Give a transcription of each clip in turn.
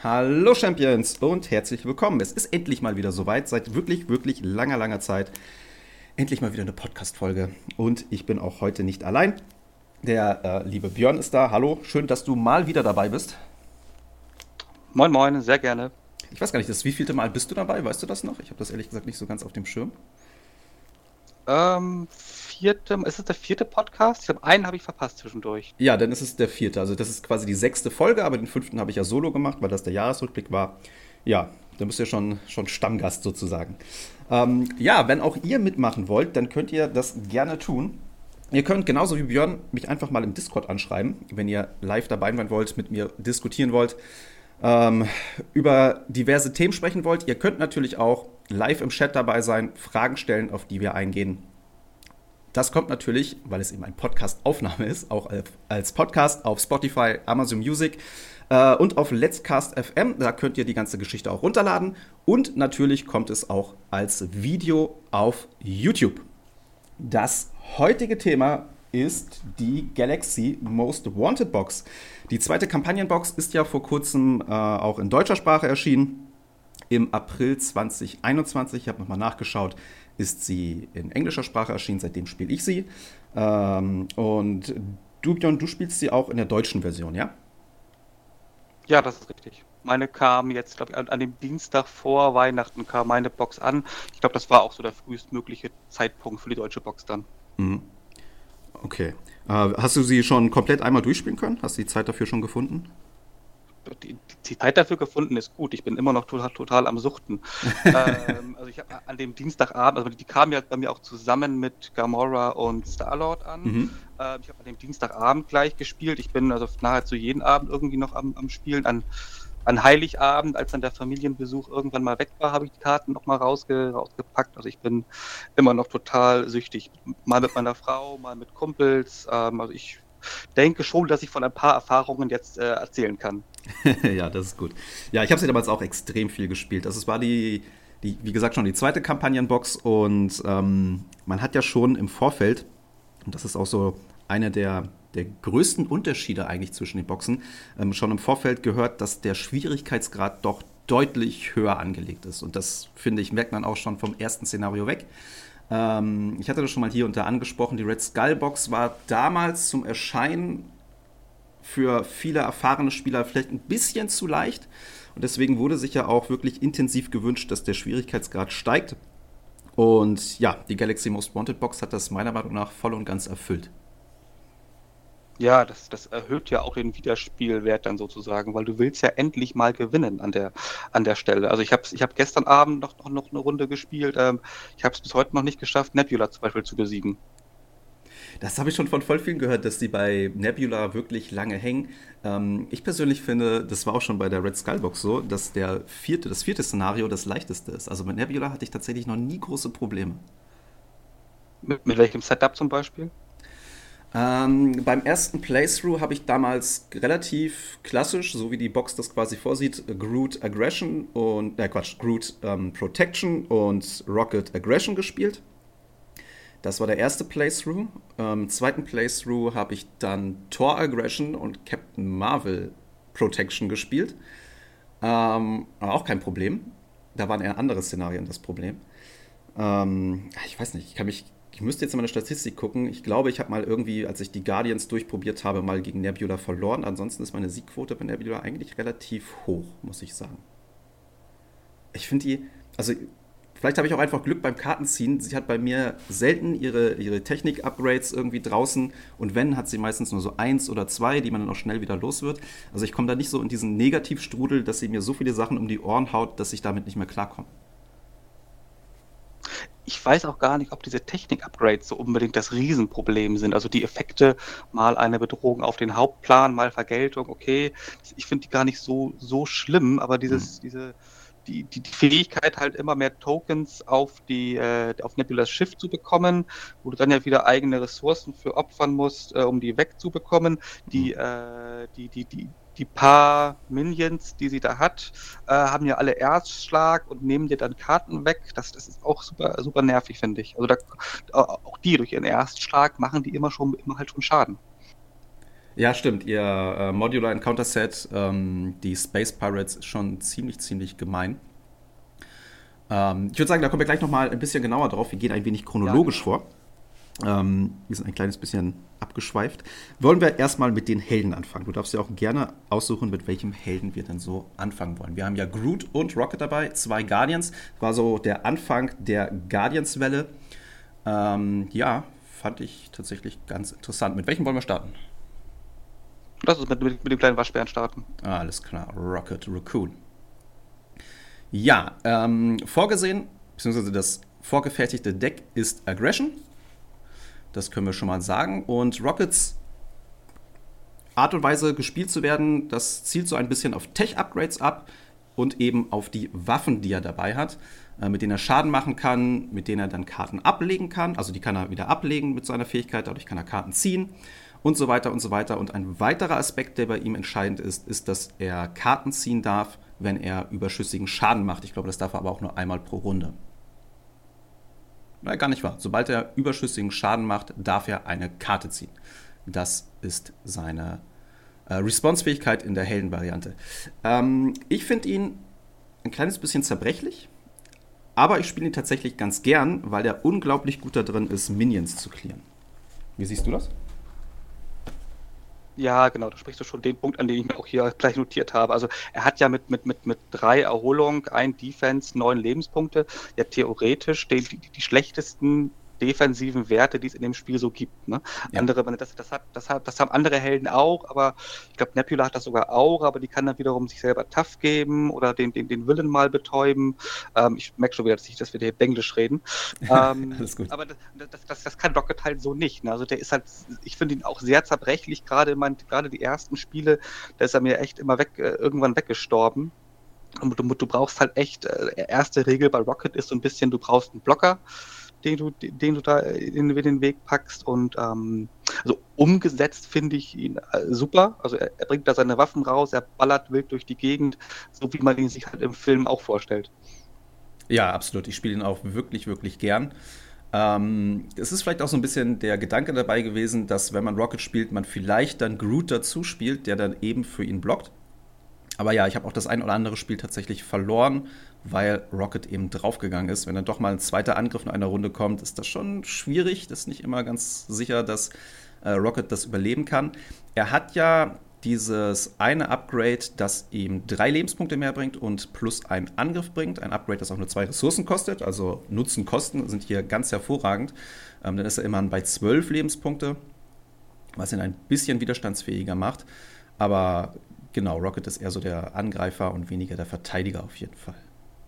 Hallo Champions und herzlich willkommen. Es ist endlich mal wieder soweit, seit wirklich, wirklich langer, langer Zeit. Endlich mal wieder eine Podcast-Folge. Und ich bin auch heute nicht allein. Der liebe Björn ist da. Hallo, schön, dass du mal wieder dabei bist. Moin, moin, sehr gerne. Ich weiß gar nicht, das wievielte Mal bist du dabei? Weißt du das noch? Ich habe das ehrlich gesagt nicht so ganz auf dem Schirm. Ist es der vierte Podcast? Ich glaube, einen habe ich verpasst zwischendurch. Ja, dann ist es der vierte. Also das ist quasi die sechste Folge, aber den fünften habe ich ja solo gemacht, weil das der Jahresrückblick war. Ja, da bist du ja schon Stammgast sozusagen. Ja, wenn auch ihr mitmachen wollt, dann könnt ihr das gerne tun. Ihr könnt genauso wie Björn mich einfach mal im Discord anschreiben, wenn ihr live dabei sein wollt, mit mir diskutieren wollt, ähm, über diverse Themen sprechen wollt. Ihr könnt natürlich auch live im Chat dabei sein, Fragen stellen, auf die wir eingehen. Das kommt natürlich, weil es eben ein Podcast-Aufnahme ist, auch als Podcast auf Spotify, Amazon Music und auf Let's Cast FM. Da könnt ihr die ganze Geschichte auch runterladen. Und natürlich kommt es auch als Video auf YouTube. Das heutige Thema ist die Galaxy Most Wanted Box. Die zweite Kampagnenbox ist ja vor kurzem auch in deutscher Sprache erschienen. Im April 2021, ich habe nochmal nachgeschaut, ist sie in englischer Sprache erschienen, seitdem spiele ich sie. Und du, Björn, du spielst sie auch in der deutschen Version, ja? Ja, das ist richtig. Meine kam jetzt, glaube ich, an dem Dienstag vor Weihnachten kam meine Box an. Ich glaube, das war auch so der frühestmögliche Zeitpunkt für die deutsche Box dann. Mhm. Okay. Hast du sie schon komplett einmal durchspielen können? Hast du die Zeit dafür schon gefunden? Die Zeit dafür gefunden ist gut. Ich bin immer noch total am Suchten. Also ich habe an dem Dienstagabend, also die kamen ja bei mir auch zusammen mit Gamora und Star-Lord an. Mhm. Ich habe an dem Dienstagabend gleich gespielt. Ich bin also nahezu jeden Abend irgendwie noch am Spielen. An Heiligabend, als dann der Familienbesuch irgendwann mal weg war, habe ich die Karten noch mal rausgepackt. Also ich bin immer noch total süchtig. Mal mit meiner Frau, mal mit Kumpels. Also ich denke schon, dass ich von ein paar Erfahrungen jetzt erzählen kann. Ja, das ist gut. Ja, ich habe sie damals auch extrem viel gespielt. Also es war wie gesagt, schon die zweite Kampagnenbox und man hat ja schon im Vorfeld, und das ist auch so einer der größten Unterschiede eigentlich zwischen den Boxen, schon im Vorfeld gehört, dass der Schwierigkeitsgrad doch deutlich höher angelegt ist. Und das, finde ich, merkt man auch schon vom ersten Szenario weg. Ich hatte das schon mal hier und da angesprochen, die Red Skull Box war damals zum Erscheinen für viele erfahrene Spieler vielleicht ein bisschen zu leicht. Und deswegen wurde sich ja auch wirklich intensiv gewünscht, dass der Schwierigkeitsgrad steigt. Und ja, die Galaxy Most Wanted Box hat das meiner Meinung nach voll und ganz erfüllt. Ja, das erhöht ja auch den Wiederspielwert dann sozusagen, weil du willst ja endlich mal gewinnen an der Stelle. Also ich hab gestern Abend noch eine Runde gespielt. Ich habe es bis heute noch nicht geschafft, Nebula zum Beispiel zu besiegen. Das habe ich schon von voll vielen gehört, dass die bei Nebula wirklich lange hängen. Ich persönlich finde, das war auch schon bei der Red Skull Box so, dass das vierte Szenario das leichteste ist. Also mit Nebula hatte ich tatsächlich noch nie große Probleme. Mit welchem Setup zum Beispiel? Beim ersten Playthrough habe ich damals relativ klassisch, so wie die Box das quasi vorsieht, Groot Aggression und, Groot Protection und Rocket Aggression gespielt. Das war der erste Playthrough. Im zweiten Playthrough habe ich dann Thor Aggression und Captain Marvel Protection gespielt. Aber auch kein Problem. Da waren eher andere Szenarien das Problem. Ich weiß nicht, ich müsste jetzt in meine Statistik gucken. Ich glaube, ich habe mal irgendwie, als ich die Guardians durchprobiert habe, mal gegen Nebula verloren. Ansonsten ist meine Siegquote bei Nebula eigentlich relativ hoch, muss ich sagen. Ich finde also vielleicht habe ich auch einfach Glück beim Kartenziehen. Sie hat bei mir selten ihre Technik-Upgrades irgendwie draußen. Und wenn, hat sie meistens nur so eins oder zwei, die man dann auch schnell wieder los wird. Also ich komme da nicht so in diesen Negativstrudel, dass sie mir so viele Sachen um die Ohren haut, dass ich damit nicht mehr klarkomme. Ich weiß auch gar nicht, ob diese Technik-Upgrades so unbedingt das Riesenproblem sind. Also die Effekte, mal eine Bedrohung auf den Hauptplan, mal Vergeltung, okay. Ich finde die gar nicht so schlimm, aber Hm. die Fähigkeit, halt immer mehr Tokens auf Nebulas Schiff zu bekommen, wo du dann ja wieder eigene Ressourcen für opfern musst, um die wegzubekommen. Hm. Die paar Minions, die sie da hat, haben ja alle Erstschlag und nehmen dir dann Karten weg. Das ist auch super, super nervig, finde ich. Also auch die durch ihren Erstschlag machen die immer halt schon Schaden. Ja, stimmt. Ihr Modular Encounter Set, die Space Pirates, ist schon ziemlich, ziemlich gemein. Ich würde sagen, da kommen wir gleich nochmal ein bisschen genauer drauf. Wir gehen ein wenig Ja, chronologisch genau. vor. Wir sind ein kleines bisschen abgeschweift. Wollen wir erstmal mit den Helden anfangen? Du darfst ja auch gerne aussuchen, mit welchem Helden wir denn so anfangen wollen. Wir haben ja Groot und Rocket dabei, zwei Guardians. War so der Anfang der Guardians-Welle. Ja, fand ich tatsächlich ganz interessant. Mit welchem wollen wir starten? Lass uns mit dem kleinen Waschbären starten. Alles klar, Rocket Raccoon. Ja, vorgesehen, beziehungsweise das vorgefertigte Deck ist Aggression. Das können wir schon mal sagen. Und Rockets Art und Weise gespielt zu werden, das zielt so ein bisschen auf Tech-Upgrades ab und eben auf die Waffen, die er dabei hat, mit denen er Schaden machen kann, mit denen er dann Karten ablegen kann. Also die kann er wieder ablegen mit seiner Fähigkeit, dadurch kann er Karten ziehen und so weiter und so weiter. Und ein weiterer Aspekt, der bei ihm entscheidend ist, ist, dass er Karten ziehen darf, wenn er überschüssigen Schaden macht. Ich glaube, das darf er aber auch nur einmal pro Runde. Nein, gar nicht wahr. Sobald er überschüssigen Schaden macht, darf er eine Karte ziehen. Das ist seine Response-Fähigkeit in der Heldenvariante. Ich finde ihn ein kleines bisschen zerbrechlich, aber ich spiele ihn tatsächlich ganz gern, weil er unglaublich gut da drin ist, Minions zu clearen. Wie siehst du das? Ja, genau, da sprichst du schon den Punkt an, den ich mir auch hier gleich notiert habe. Also er hat ja mit 3 Erholung, 1 Defense, 9 Lebenspunkte, ja theoretisch die schlechtesten defensiven Werte, die es in dem Spiel so gibt. Ne? Ja. Das haben andere Helden auch, aber ich glaube, Nebula hat das sogar auch, aber die kann dann wiederum sich selber tough geben oder den Willen mal betäuben. Ich merke schon wieder, dass wir hier Englisch reden. Alles gut. Aber das kann Rocket halt so nicht. Ne? Also der ist halt, ich finde ihn auch sehr zerbrechlich, gerade die ersten Spiele, da ist er mir echt immer irgendwann weggestorben. Und du brauchst halt echt, erste Regel bei Rocket ist so ein bisschen, du brauchst einen Blocker, den du da in den Weg packst. Und also umgesetzt finde ich ihn super. Also er bringt da seine Waffen raus, er ballert wild durch die Gegend, so wie man ihn sich halt im Film auch vorstellt. Ja, absolut. Ich spiele ihn auch wirklich, wirklich gern. Es ist vielleicht auch so ein bisschen der Gedanke dabei gewesen, dass wenn man Rocket spielt, man vielleicht dann Groot dazu spielt, der dann eben für ihn blockt. Aber ja, ich habe auch das ein oder andere Spiel tatsächlich verloren, weil Rocket eben draufgegangen ist. Wenn dann doch mal ein zweiter Angriff in einer Runde kommt, ist das schon schwierig. Das ist nicht immer ganz sicher, dass Rocket das überleben kann. Er hat ja dieses eine Upgrade, das ihm 3 Lebenspunkte mehr bringt und plus einen Angriff bringt. Ein Upgrade, das auch nur 2 Ressourcen kostet. Also Nutzen-Kosten sind hier ganz hervorragend. Dann ist er immerhin bei 12 Lebenspunkte, was ihn ein bisschen widerstandsfähiger macht. Aber genau, Rocket ist eher so der Angreifer und weniger der Verteidiger auf jeden Fall.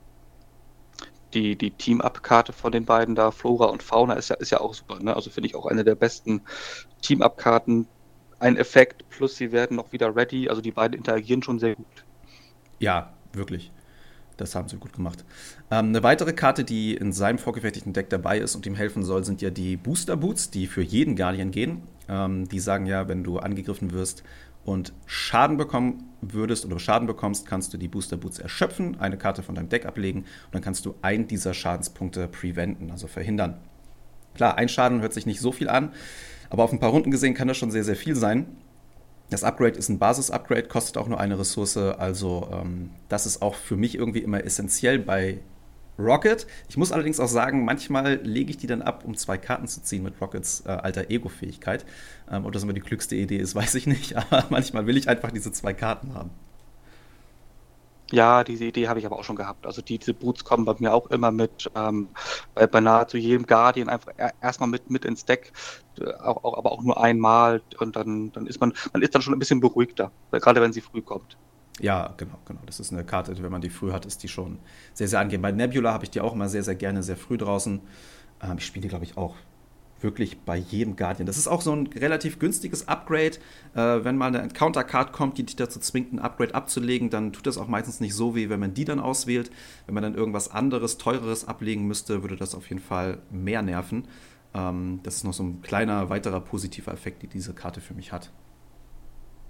Die Team-Up-Karte von den beiden da, Flora und Fauna, ist ja auch super. Ne? Also finde ich auch eine der besten Team-Up-Karten. Ein Effekt, plus sie werden noch wieder ready. Also die beiden interagieren schon sehr gut. Ja, wirklich. Das haben sie gut gemacht. Eine weitere Karte, die in seinem vorgefertigten Deck dabei ist und ihm helfen soll, sind ja die Booster Boots, die für jeden Guardian gehen. Die sagen ja, wenn du angegriffen wirst und Schaden bekommen würdest oder Schaden bekommst, kannst du die Booster Boots erschöpfen, eine Karte von deinem Deck ablegen und dann kannst du einen dieser Schadenspunkte preventen, also verhindern. Klar, ein Schaden hört sich nicht so viel an, aber auf ein paar Runden gesehen kann das schon sehr, sehr viel sein. Das Upgrade ist ein Basis-Upgrade, kostet auch nur eine Ressource. Also das ist auch für mich irgendwie immer essentiell bei Rocket. Ich muss allerdings auch sagen, manchmal lege ich die dann ab, um 2 Karten zu ziehen mit Rockets alter Ego-Fähigkeit. Ob das immer die klügste Idee ist, weiß ich nicht. Aber manchmal will ich einfach diese 2 Karten haben. Ja, diese Idee habe ich aber auch schon gehabt. Also diese Boots kommen bei mir auch immer mit, bei nahezu jedem Guardian einfach erstmal mit ins Deck, aber auch nur einmal und dann ist man ist dann schon ein bisschen beruhigter, gerade wenn sie früh kommt. Ja, genau, genau. Das ist eine Karte, wenn man die früh hat, ist die schon sehr, sehr angenehm. Bei Nebula habe ich die auch immer sehr, sehr gerne, sehr früh draußen. Ich spiele die, glaube ich, auch wirklich bei jedem Guardian. Das ist auch so ein relativ günstiges Upgrade. Wenn mal eine Encounter-Card kommt, die dich dazu zwingt, ein Upgrade abzulegen, dann tut das auch meistens nicht so weh, wenn man die dann auswählt. Wenn man dann irgendwas anderes, teureres ablegen müsste, würde das auf jeden Fall mehr nerven. Das ist noch so ein kleiner, weiterer positiver Effekt, die diese Karte für mich hat.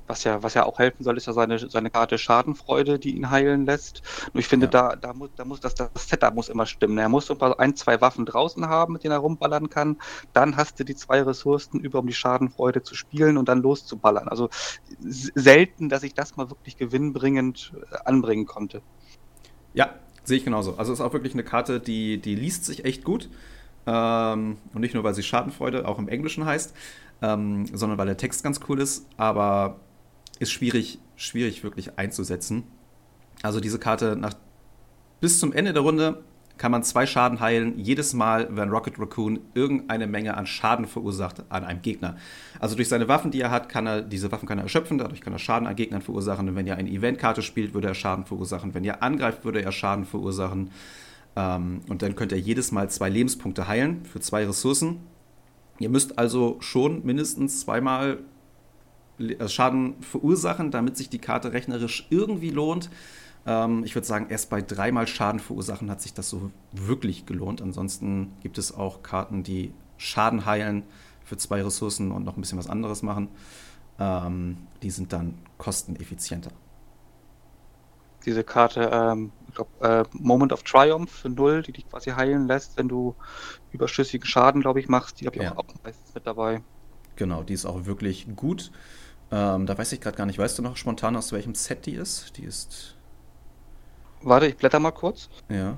Was ja auch helfen soll, ist ja seine Karte Schadenfreude, die ihn heilen lässt. Nur ich finde, Ja. da muss das Setup muss immer stimmen. Er muss so ein, zwei Waffen draußen haben, mit denen er rumballern kann. Dann hast du die 2 Ressourcen über, um die Schadenfreude zu spielen und dann loszuballern. Also selten, dass ich das mal wirklich gewinnbringend anbringen konnte. Ja, sehe ich genauso. Also es ist auch wirklich eine Karte, die liest sich echt gut. Und nicht nur, weil sie Schadenfreude auch im Englischen heißt, sondern weil der Text ganz cool ist, aber ist schwierig wirklich einzusetzen. Also diese Karte bis zum Ende der Runde kann man 2 Schaden heilen, jedes Mal, wenn Rocket Raccoon irgendeine Menge an Schaden verursacht an einem Gegner. Also durch seine Waffen, die er hat, diese Waffen kann er erschöpfen, dadurch kann er Schaden an Gegnern verursachen. Und wenn er eine Eventkarte spielt, würde er Schaden verursachen. Wenn er angreift, würde er Schaden verursachen. Und dann könnte er jedes Mal 2 Lebenspunkte heilen für 2 Ressourcen. Ihr müsst also schon mindestens 2-mal Schaden verursachen, damit sich die Karte rechnerisch irgendwie lohnt. Ich würde sagen, erst bei 3-mal Schaden verursachen hat sich das so wirklich gelohnt. Ansonsten gibt es auch Karten, die Schaden heilen für 2 Ressourcen und noch ein bisschen was anderes machen. Die sind dann kosteneffizienter. Diese Karte, ich glaube, Moment of Triumph für 0, die dich quasi heilen lässt, wenn du überschüssigen Schaden, glaube ich, machst. Die habe ich Ja, auch meistens mit dabei. genau, die ist auch wirklich gut. Da weiß ich gerade gar nicht, weißt du noch spontan, aus welchem Set die ist? Die ist, Warte, ich blätter mal kurz. ja.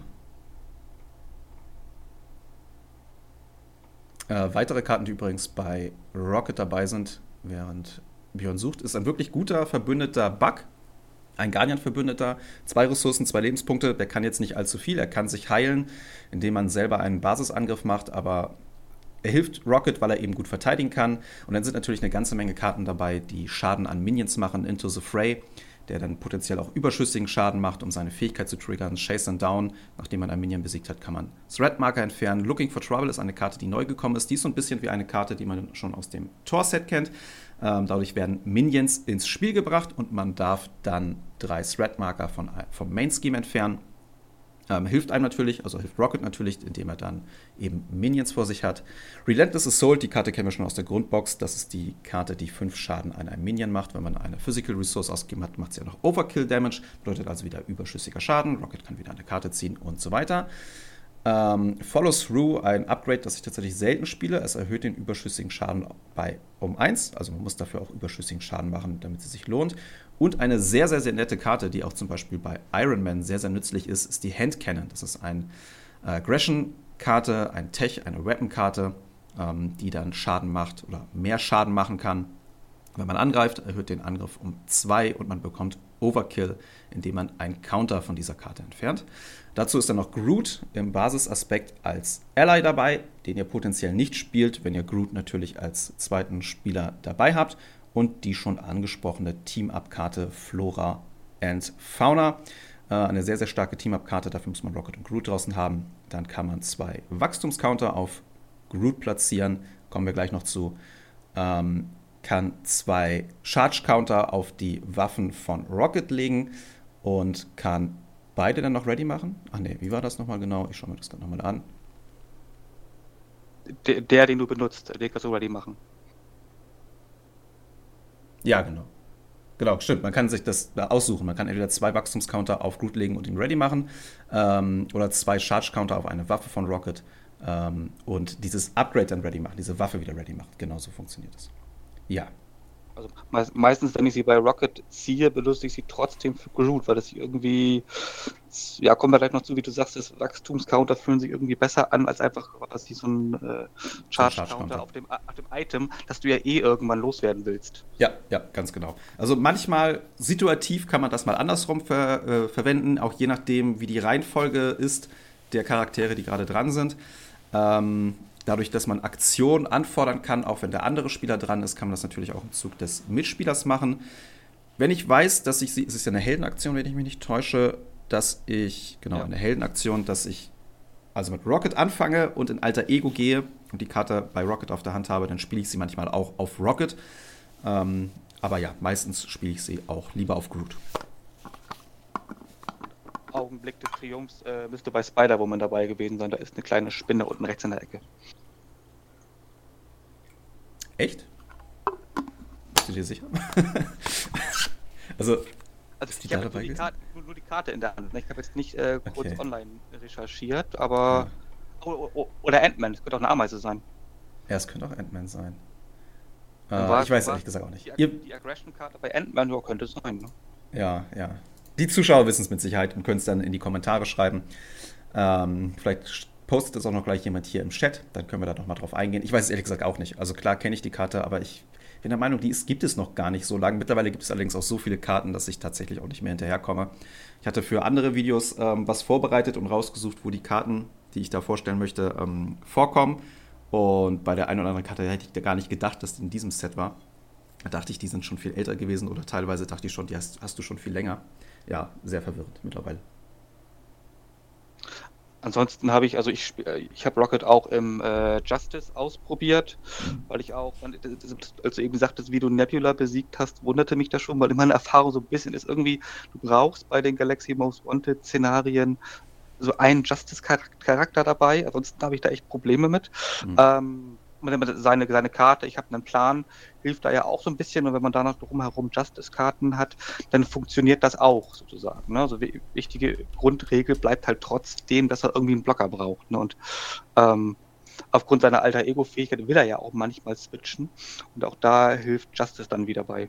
Weitere Karten, die übrigens bei Rocket dabei sind, während Björn sucht, ist ein wirklich guter verbündeter Bug. Ein Guardian-Verbündeter, 2 Ressourcen, 2 Lebenspunkte, der kann jetzt nicht allzu viel. Er kann sich heilen, indem man selber einen Basisangriff macht, aber er hilft Rocket, weil er eben gut verteidigen kann. Und dann sind natürlich eine ganze Menge Karten dabei, die Schaden an Minions machen. Into the Fray, der dann potenziell auch überschüssigen Schaden macht, um seine Fähigkeit zu triggern. Chase and Down, nachdem man einen Minion besiegt hat, kann man Threat-Marker entfernen. Looking for Trouble ist eine Karte, die neu gekommen ist. Die ist so ein bisschen wie eine Karte, die man schon aus dem Tor-Set kennt. Dadurch werden Minions ins Spiel gebracht und man darf dann 3 Threat-Marker vom Main-Scheme entfernen. Hilft einem natürlich, also hilft Rocket natürlich, indem er dann eben Minions vor sich hat. Relentless Assault, die Karte kennen wir schon aus der Grundbox. Das ist die Karte, die 5 Schaden an einem Minion macht. Wenn man eine Physical Resource ausgegeben hat, macht sie ja noch Overkill Damage. Bedeutet also wieder überschüssiger Schaden. Rocket kann wieder eine Karte ziehen und so weiter. Follow Through, ein Upgrade, das ich tatsächlich selten spiele. Es erhöht den überschüssigen Schaden um 1. Also man muss dafür auch überschüssigen Schaden machen, damit es sich lohnt. Und eine sehr, sehr, sehr nette Karte, die auch zum Beispiel bei Iron Man sehr, sehr nützlich ist, ist die Hand Cannon. Das ist eine Aggression-Karte, ein Tech, eine Weapon-Karte, die dann Schaden macht oder mehr Schaden machen kann. Wenn man angreift, erhöht den Angriff um 2 und man bekommt Overkill, indem man einen Counter von dieser Karte entfernt. Dazu ist dann noch Groot im Basisaspekt als Ally dabei, den ihr potenziell nicht spielt, wenn ihr Groot natürlich als zweiten Spieler dabei habt. Und die schon angesprochene Team-Up-Karte Flora and Fauna. Eine sehr, sehr starke Team-Up-Karte, dafür muss man Rocket und Groot draußen haben. Dann kann man 2 Wachstumscounter auf Groot platzieren, kommen wir gleich noch zu. Kann 2 Charge-Counter auf die Waffen von Rocket legen und kann beide dann noch ready machen. Ach ne, wie war das nochmal genau? Ich schaue mir das gerade nochmal an. Den du benutzt, den kannst du ready machen. Ja, genau. Genau, stimmt. Man kann sich das da aussuchen. Man kann entweder 2 Wachstumscounter auf Groot legen und ihn ready machen oder 2 Charge-Counter auf eine Waffe von Rocket und dieses Upgrade dann ready machen, diese Waffe wieder ready machen. Genau so funktioniert das. Ja. Also meistens, wenn ich sie bei Rocket ziehe, benutze ich sie trotzdem für Groot, weil das irgendwie, ja, kommen wir gleich noch zu, wie du sagst, das Wachstumscounter fühlen sich irgendwie besser an, als einfach quasi so ein Charge-Counter auf dem Item, das du ja eh irgendwann loswerden willst. Ja, ja, ganz genau. Also manchmal situativ kann man das mal andersrum verwenden, auch je nachdem, wie die Reihenfolge ist der Charaktere, die gerade dran sind. Dadurch, dass man Aktionen anfordern kann, auch wenn der andere Spieler dran ist, kann man das natürlich auch im Zug des Mitspielers machen. Wenn ich weiß, dass es ist ja eine Heldenaktion, wenn ich mich nicht täusche, eine Heldenaktion, dass ich also mit Rocket anfange und in Alter Ego gehe und die Karte bei Rocket auf der Hand habe, dann spiele ich sie manchmal auch auf Rocket. Aber ja, meistens spiele ich sie auch lieber auf Groot. Augenblick des Triumphs müsste bei Spider-Woman dabei gewesen sein. Da ist eine kleine Spinne unten rechts in der Ecke. Echt? Bist du dir sicher? Also ist die ich da habe dabei gewesen? nur die Karte in der Hand. Ich habe jetzt nicht kurz Okay. online recherchiert, Ja. aber. Oder Ant-Man, das könnte auch eine Ameise sein. Ja, es könnte auch Ant-Man sein. Dann Ich weiß ehrlich gesagt auch nicht. die Aggression-Karte bei Ant-Man, ja, könnte sein. Ne? Ja, ja. Die Zuschauer wissen es mit Sicherheit und können es dann in die Kommentare schreiben. Vielleicht postet es auch noch gleich jemand hier im Chat, dann können wir da noch mal drauf eingehen. Ich weiß es ehrlich gesagt auch nicht. Also klar kenne ich die Karte, aber ich bin der Meinung, gibt es noch gar nicht so lange. Mittlerweile gibt es allerdings auch so viele Karten, dass ich tatsächlich auch nicht mehr hinterherkomme. Ich hatte für andere Videos was vorbereitet und rausgesucht, wo die Karten, die ich da vorstellen möchte, vorkommen. Und bei der einen oder anderen Karte hätte ich da gar nicht gedacht, dass die in diesem Set war. Da dachte ich, die sind schon viel älter gewesen oder teilweise dachte ich schon, die hast du schon viel länger. Ja, sehr verwirrend mittlerweile. Ansonsten habe ich habe Rocket auch im Justice ausprobiert, Mhm. weil ich auch, als du eben sagtest, wie du Nebula besiegt hast, wunderte mich das schon, weil meine Erfahrung so ein bisschen ist irgendwie, du brauchst bei den Galaxy Most Wanted Szenarien so einen Justice-Charakter dabei, ansonsten habe ich da echt Probleme mit. Mhm. Seine Karte, ich habe einen Plan, hilft da ja auch so ein bisschen und wenn man da noch drumherum Justice-Karten hat, dann funktioniert das auch sozusagen. Ne? Also wichtige Grundregel bleibt halt trotzdem, dass er irgendwie einen Blocker braucht. Ne? Und ähm, aufgrund seiner Alter-Ego-Fähigkeit will er ja auch manchmal switchen und auch da hilft Justice dann wieder bei.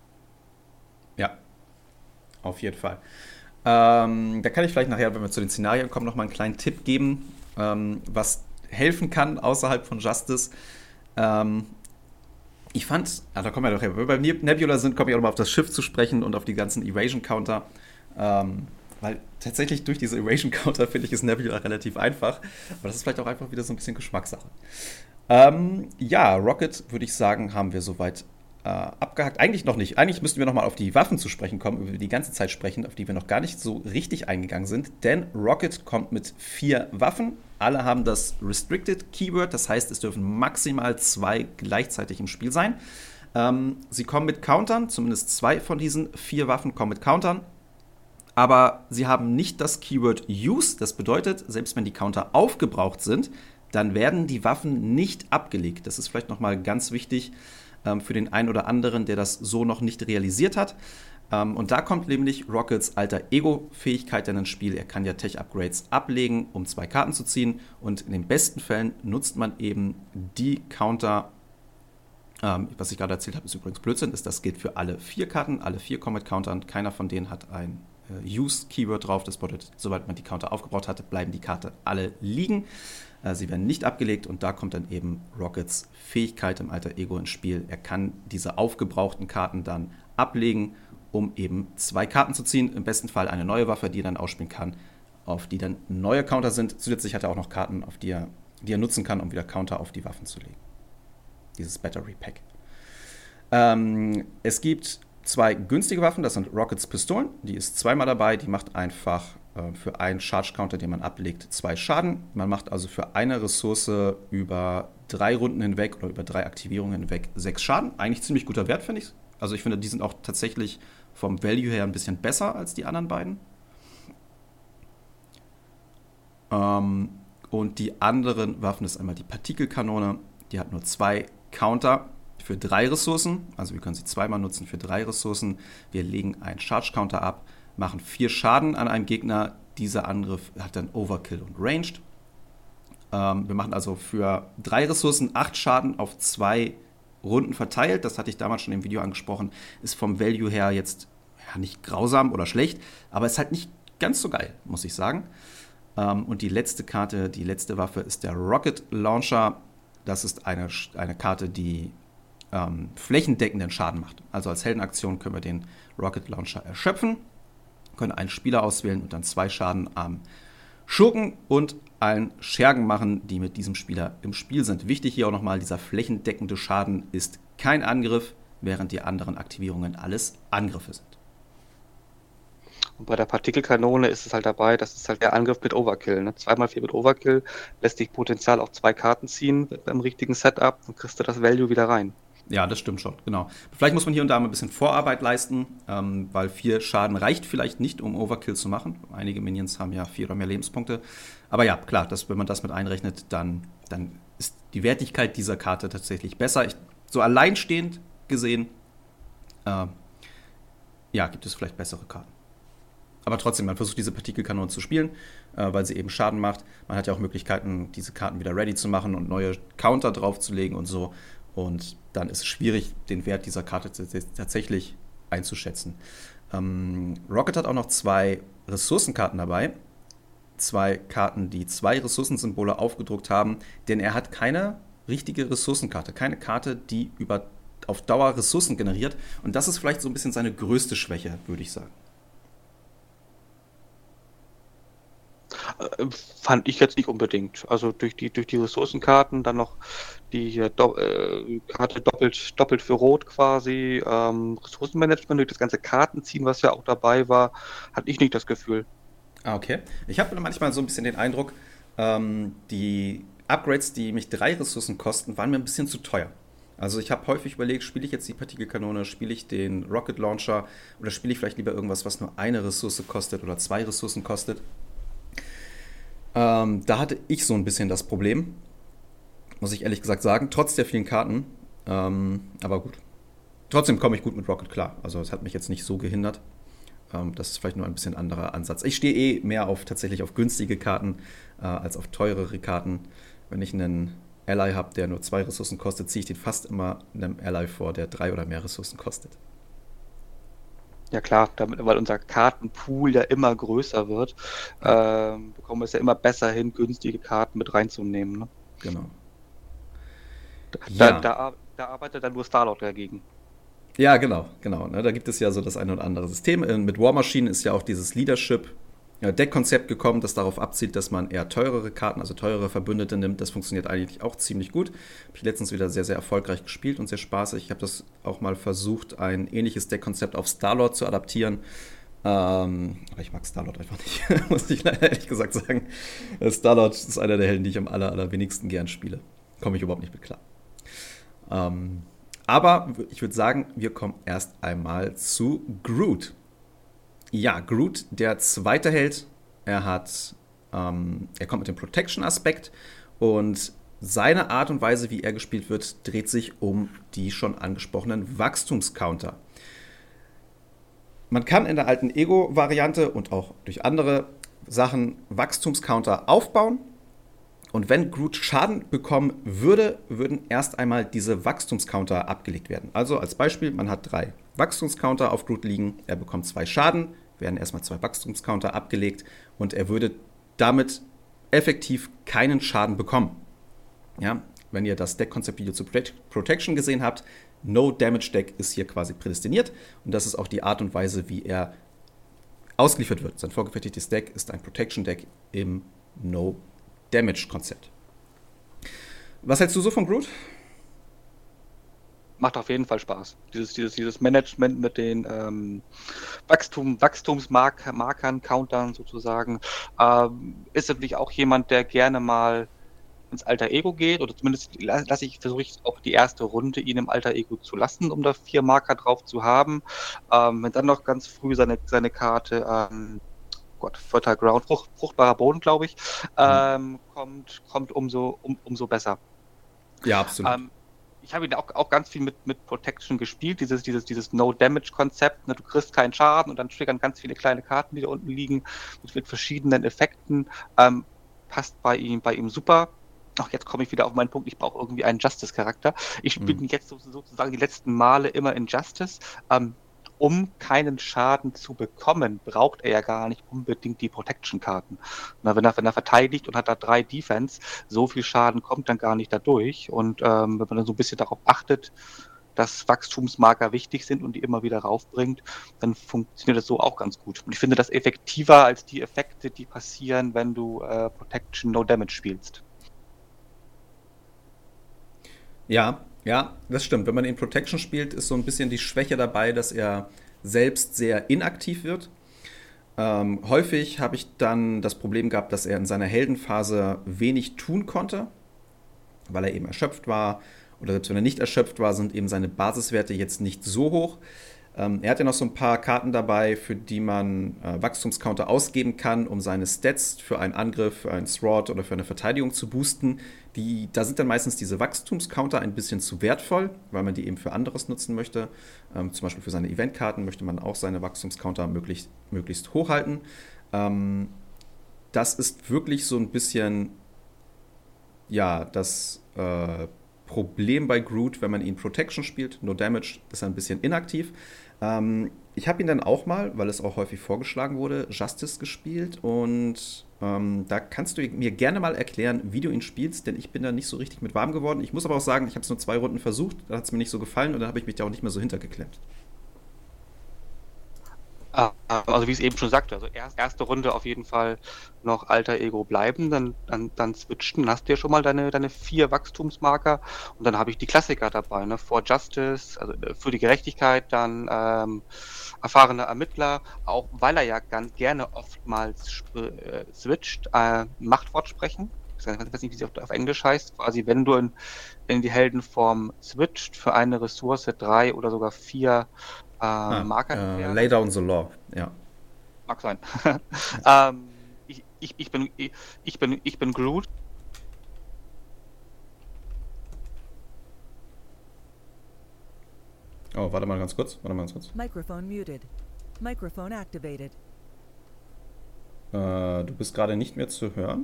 Ja, auf jeden Fall. Da kann ich vielleicht nachher, wenn wir zu den Szenarien kommen, noch mal einen kleinen Tipp geben, was helfen kann außerhalb von Justice. Ähm, Ich fand, da kommen wir doch her, wenn wir beim Nebula sind, komme ich auch nochmal auf das Schiff zu sprechen und auf die ganzen Evasion-Counter. Weil tatsächlich durch diese Evasion-Counter finde ich es Nebula relativ einfach. Aber das ist vielleicht auch einfach wieder so ein bisschen Geschmackssache. Ja, Rocket, würde ich sagen, haben wir soweit abgehakt. Eigentlich noch nicht. Eigentlich müssten wir noch mal auf die Waffen zu sprechen kommen, über die wir die ganze Zeit sprechen, auf die wir noch gar nicht so richtig eingegangen sind. Denn Rocket kommt mit 4 Waffen. Alle haben das Restricted Keyword, das heißt, es dürfen maximal 2 gleichzeitig im Spiel sein. Sie kommen mit Countern, zumindest 2 von diesen 4 Waffen kommen mit Countern. Aber sie haben nicht das Keyword Use. Das bedeutet, selbst wenn die Counter aufgebraucht sind, dann werden die Waffen nicht abgelegt. Das ist vielleicht nochmal ganz wichtig für den einen oder anderen, der das so noch nicht realisiert hat. Und da kommt nämlich Rockets alter Ego-Fähigkeit in ins Spiel. Er kann ja Tech-Upgrades ablegen, um 2 Karten zu ziehen. Und in den besten Fällen nutzt man eben die Counter. Was ich gerade erzählt habe, ist übrigens Blödsinn. Das gilt für alle 4 Karten. Alle 4 kommen mit Countern. Keiner von denen hat ein Use-Keyword drauf. Das bedeutet, sobald man die Counter aufgebaut hatte, bleiben die Karte alle liegen. Sie werden nicht abgelegt und da kommt dann eben Rockets Fähigkeit im alter Ego ins Spiel. Er kann diese aufgebrauchten Karten dann ablegen, um eben 2 Karten zu ziehen. Im besten Fall eine neue Waffe, die er dann ausspielen kann, auf die dann neue Counter sind. Zusätzlich hat er auch noch Karten, auf die er nutzen kann, um wieder Counter auf die Waffen zu legen. Dieses Battery Pack. Es gibt 2 günstige Waffen, das sind Rockets Pistolen. Die ist zweimal dabei, die macht einfach für einen Charge-Counter, den man ablegt, 2 Schaden. Man macht also für eine Ressource über 3 Runden hinweg oder über 3 Aktivierungen hinweg 6 Schaden. Eigentlich ziemlich guter Wert, finde ich. Also ich finde, die sind auch tatsächlich vom Value her ein bisschen besser als die anderen beiden. Und die anderen Waffen ist einmal die Partikelkanone. Die hat nur 2 Counter für 3 Ressourcen. Also wir können sie zweimal nutzen für 3 Ressourcen. Wir legen einen Charge-Counter ab, machen 4 Schaden an einem Gegner. Dieser Angriff hat dann Overkill und Ranged. Wir machen also für 3 Ressourcen 8 Schaden auf 2 Runden verteilt. Das hatte ich damals schon im Video angesprochen. Ist vom Value her jetzt nicht grausam oder schlecht, aber ist halt nicht ganz so geil, muss ich sagen. Und die letzte Karte, die letzte Waffe ist der Rocket Launcher. Das ist eine Karte, die flächendeckenden Schaden macht. Also als Heldenaktion können wir den Rocket Launcher erschöpfen, können einen Spieler auswählen und dann 2 Schaden am Schurken und allen Schergen machen, die mit diesem Spieler im Spiel sind. Wichtig hier auch nochmal, dieser flächendeckende Schaden ist kein Angriff, während die anderen Aktivierungen alles Angriffe sind. Und bei der Partikelkanone ist es halt dabei, das ist halt der Angriff mit Overkill. Ne? 2x4 mit Overkill lässt dich potenziell auch 2 Karten ziehen beim richtigen Setup und kriegst du das Value wieder rein. Ja, das stimmt schon, genau. Vielleicht muss man hier und da mal ein bisschen Vorarbeit leisten, weil 4 Schaden reicht vielleicht nicht, um Overkill zu machen. Einige Minions haben ja 4 oder mehr Lebenspunkte. Aber ja, klar, wenn man das mit einrechnet, dann ist die Wertigkeit dieser Karte tatsächlich besser. So alleinstehend gesehen äh, ja, gibt es vielleicht bessere Karten. Aber trotzdem, man versucht diese Partikelkanone zu spielen, weil sie eben Schaden macht. Man hat ja auch Möglichkeiten, diese Karten wieder ready zu machen und neue Counter draufzulegen und so. Und dann ist es schwierig, den Wert dieser Karte tatsächlich einzuschätzen. Rocket hat auch noch 2 Ressourcenkarten dabei. 2 Karten, die 2 Ressourcensymbole aufgedruckt haben, denn er hat keine richtige Ressourcenkarte. Keine Karte, die auf Dauer Ressourcen generiert. Und das ist vielleicht so ein bisschen seine größte Schwäche, würde ich sagen. Fand ich jetzt nicht unbedingt. Also durch die Ressourcenkarten, dann noch die hier Karte doppelt für Rot quasi, Ressourcenmanagement, durch das ganze Kartenziehen, was ja auch dabei war, hatte ich nicht das Gefühl. Ah, okay. Ich habe manchmal so ein bisschen den Eindruck, die Upgrades, die mich 3 Ressourcen kosten, waren mir ein bisschen zu teuer. Also ich habe häufig überlegt, spiele ich jetzt die Partikelkanone, spiele ich den Rocket Launcher oder spiele ich vielleicht lieber irgendwas, was nur eine Ressource kostet oder 2 Ressourcen kostet. Da hatte ich so ein bisschen das Problem, muss ich ehrlich gesagt sagen, trotz der vielen Karten. Aber gut. Trotzdem komme ich gut mit Rocket klar. Also es hat mich jetzt nicht so gehindert. Das ist vielleicht nur ein bisschen anderer Ansatz. Ich stehe mehr tatsächlich auf günstige Karten als auf teurere Karten. Wenn ich einen Ally habe, der nur 2 Ressourcen kostet, ziehe ich den fast immer einem Ally vor, der 3 oder mehr Ressourcen kostet. Ja klar, damit, weil unser Kartenpool ja immer größer wird, Ja, bekommen wir es ja immer besser hin, günstige Karten mit reinzunehmen. Ne? genau. Da, Ja, da, da arbeitet dann nur Starlord dagegen. ja, genau. Ne? Da gibt es ja so das eine oder andere System. Mit War Machine ist ja auch dieses Leadership Deck-Konzept gekommen, das darauf abzielt, dass man eher teurere Karten, also teurere Verbündete nimmt. Das funktioniert eigentlich auch ziemlich gut. Habe ich letztens wieder sehr, sehr erfolgreich gespielt und sehr spaßig. Ich habe das auch mal versucht, ein ähnliches Deck-Konzept auf Starlord zu adaptieren. Aber ich mag Starlord einfach nicht, muss ich leider ehrlich gesagt sagen. Starlord ist einer der Helden, die ich am allerwenigsten gern spiele. Komme ich überhaupt nicht mit klar. Ähm, aber ich würde sagen, wir kommen erst einmal zu Groot. Ja, Groot, der zweite Held, er kommt mit dem Protection-Aspekt und seine Art und Weise, wie er gespielt wird, dreht sich um die schon angesprochenen Wachstumscounter. Man kann in der alten Ego-Variante und auch durch andere Sachen Wachstumscounter aufbauen. Und wenn Groot Schaden bekommen würde, würden erst einmal diese Wachstumscounter abgelegt werden. Also als Beispiel, man hat 3 Wachstumscounter auf Groot liegen, er bekommt 2 Schaden, werden erstmal 2 Wachstumscounter abgelegt und er würde damit effektiv keinen Schaden bekommen. Ja, wenn ihr das Deck-Konzept-Video zu Protection gesehen habt, No-Damage-Deck ist hier quasi prädestiniert und das ist auch die Art und Weise, wie er ausgeliefert wird. Sein vorgefertigtes Deck ist ein Protection-Deck im No-Damage-Konzept. Was hältst du so von Groot? Macht auf jeden Fall Spaß. Dieses Management mit den Wachstumsmarkern, Countern sozusagen, ist natürlich auch jemand, der gerne mal ins Alter Ego geht, oder zumindest versuche ich auch die erste Runde ihn im Alter Ego zu lassen, um da 4 Marker drauf zu haben. Wenn dann noch ganz früh seine Karte, Gott, Fertile Ground, fruchtbarer Boden, glaube ich, kommt umso besser. Ja, absolut. Ich habe ihn auch ganz viel mit Protection gespielt, dieses No-Damage-Konzept. Ne? Du kriegst keinen Schaden und dann triggern ganz viele kleine Karten, die da unten liegen, mit verschiedenen Effekten. Passt bei ihm super. Ach, jetzt komme ich wieder auf meinen Punkt, ich brauche irgendwie einen Justice-Charakter. Ich spiele jetzt sozusagen die letzten Male immer in Justice. Um keinen Schaden zu bekommen, braucht er ja gar nicht unbedingt die Protection-Karten. Wenn er verteidigt und hat da 3 Defense, so viel Schaden kommt dann gar nicht dadurch. Und wenn man dann so ein bisschen darauf achtet, dass Wachstumsmarker wichtig sind und die immer wieder raufbringt, dann funktioniert das so auch ganz gut. Und ich finde das effektiver als die Effekte, die passieren, wenn du Protection No Damage spielst. Ja, das stimmt. Wenn man in Protection spielt, ist so ein bisschen die Schwäche dabei, dass er selbst sehr inaktiv wird. Häufig habe ich dann das Problem gehabt, dass er in seiner Heldenphase wenig tun konnte, weil er eben erschöpft war. Oder selbst wenn er nicht erschöpft war, sind eben seine Basiswerte jetzt nicht so hoch. Er hat ja noch so ein paar Karten dabei, für die man Wachstumscounter ausgeben kann, um seine Stats für einen Angriff, für einen Sword oder für eine Verteidigung zu boosten. Da sind dann meistens diese Wachstumscounter ein bisschen zu wertvoll, weil man die eben für anderes nutzen möchte. Zum Beispiel für seine Eventkarten möchte man auch seine Wachstumscounter möglichst hochhalten. Das ist wirklich so ein bisschen, ja, das Problem bei Groot, wenn man ihn Protection spielt. No Damage ist er ein bisschen inaktiv. Ich habe ihn dann auch mal, weil es auch häufig vorgeschlagen wurde, Justice gespielt. Und da kannst du mir gerne mal erklären, wie du ihn spielst, denn ich bin da nicht so richtig mit warm geworden. Ich muss aber auch sagen, ich habe es nur 2 Runden versucht, da hat es mir nicht so gefallen und dann habe ich mich da auch nicht mehr so hintergeklemmt. Also wie ich es eben schon sagte, also erste Runde auf jeden Fall noch Alter Ego bleiben, dann switchen, dann hast du ja schon mal deine 4 Wachstumsmarker und dann habe ich die Klassiker dabei, ne? For Justice, also für die Gerechtigkeit, dann erfahrener Ermittler, auch weil er ja ganz gerne oftmals switcht, Machtwort sprechen. Ich weiß nicht, wie sie auf Englisch heißt. Quasi, wenn du in die Heldenform switcht, für eine Ressource 3 oder sogar 4 Marker entfernen. Lay down the law, ja. Mag sein. Ich bin Groot. Oh, warte mal ganz kurz. Microphone muted. Microphone activated. Du bist gerade nicht mehr zu hören.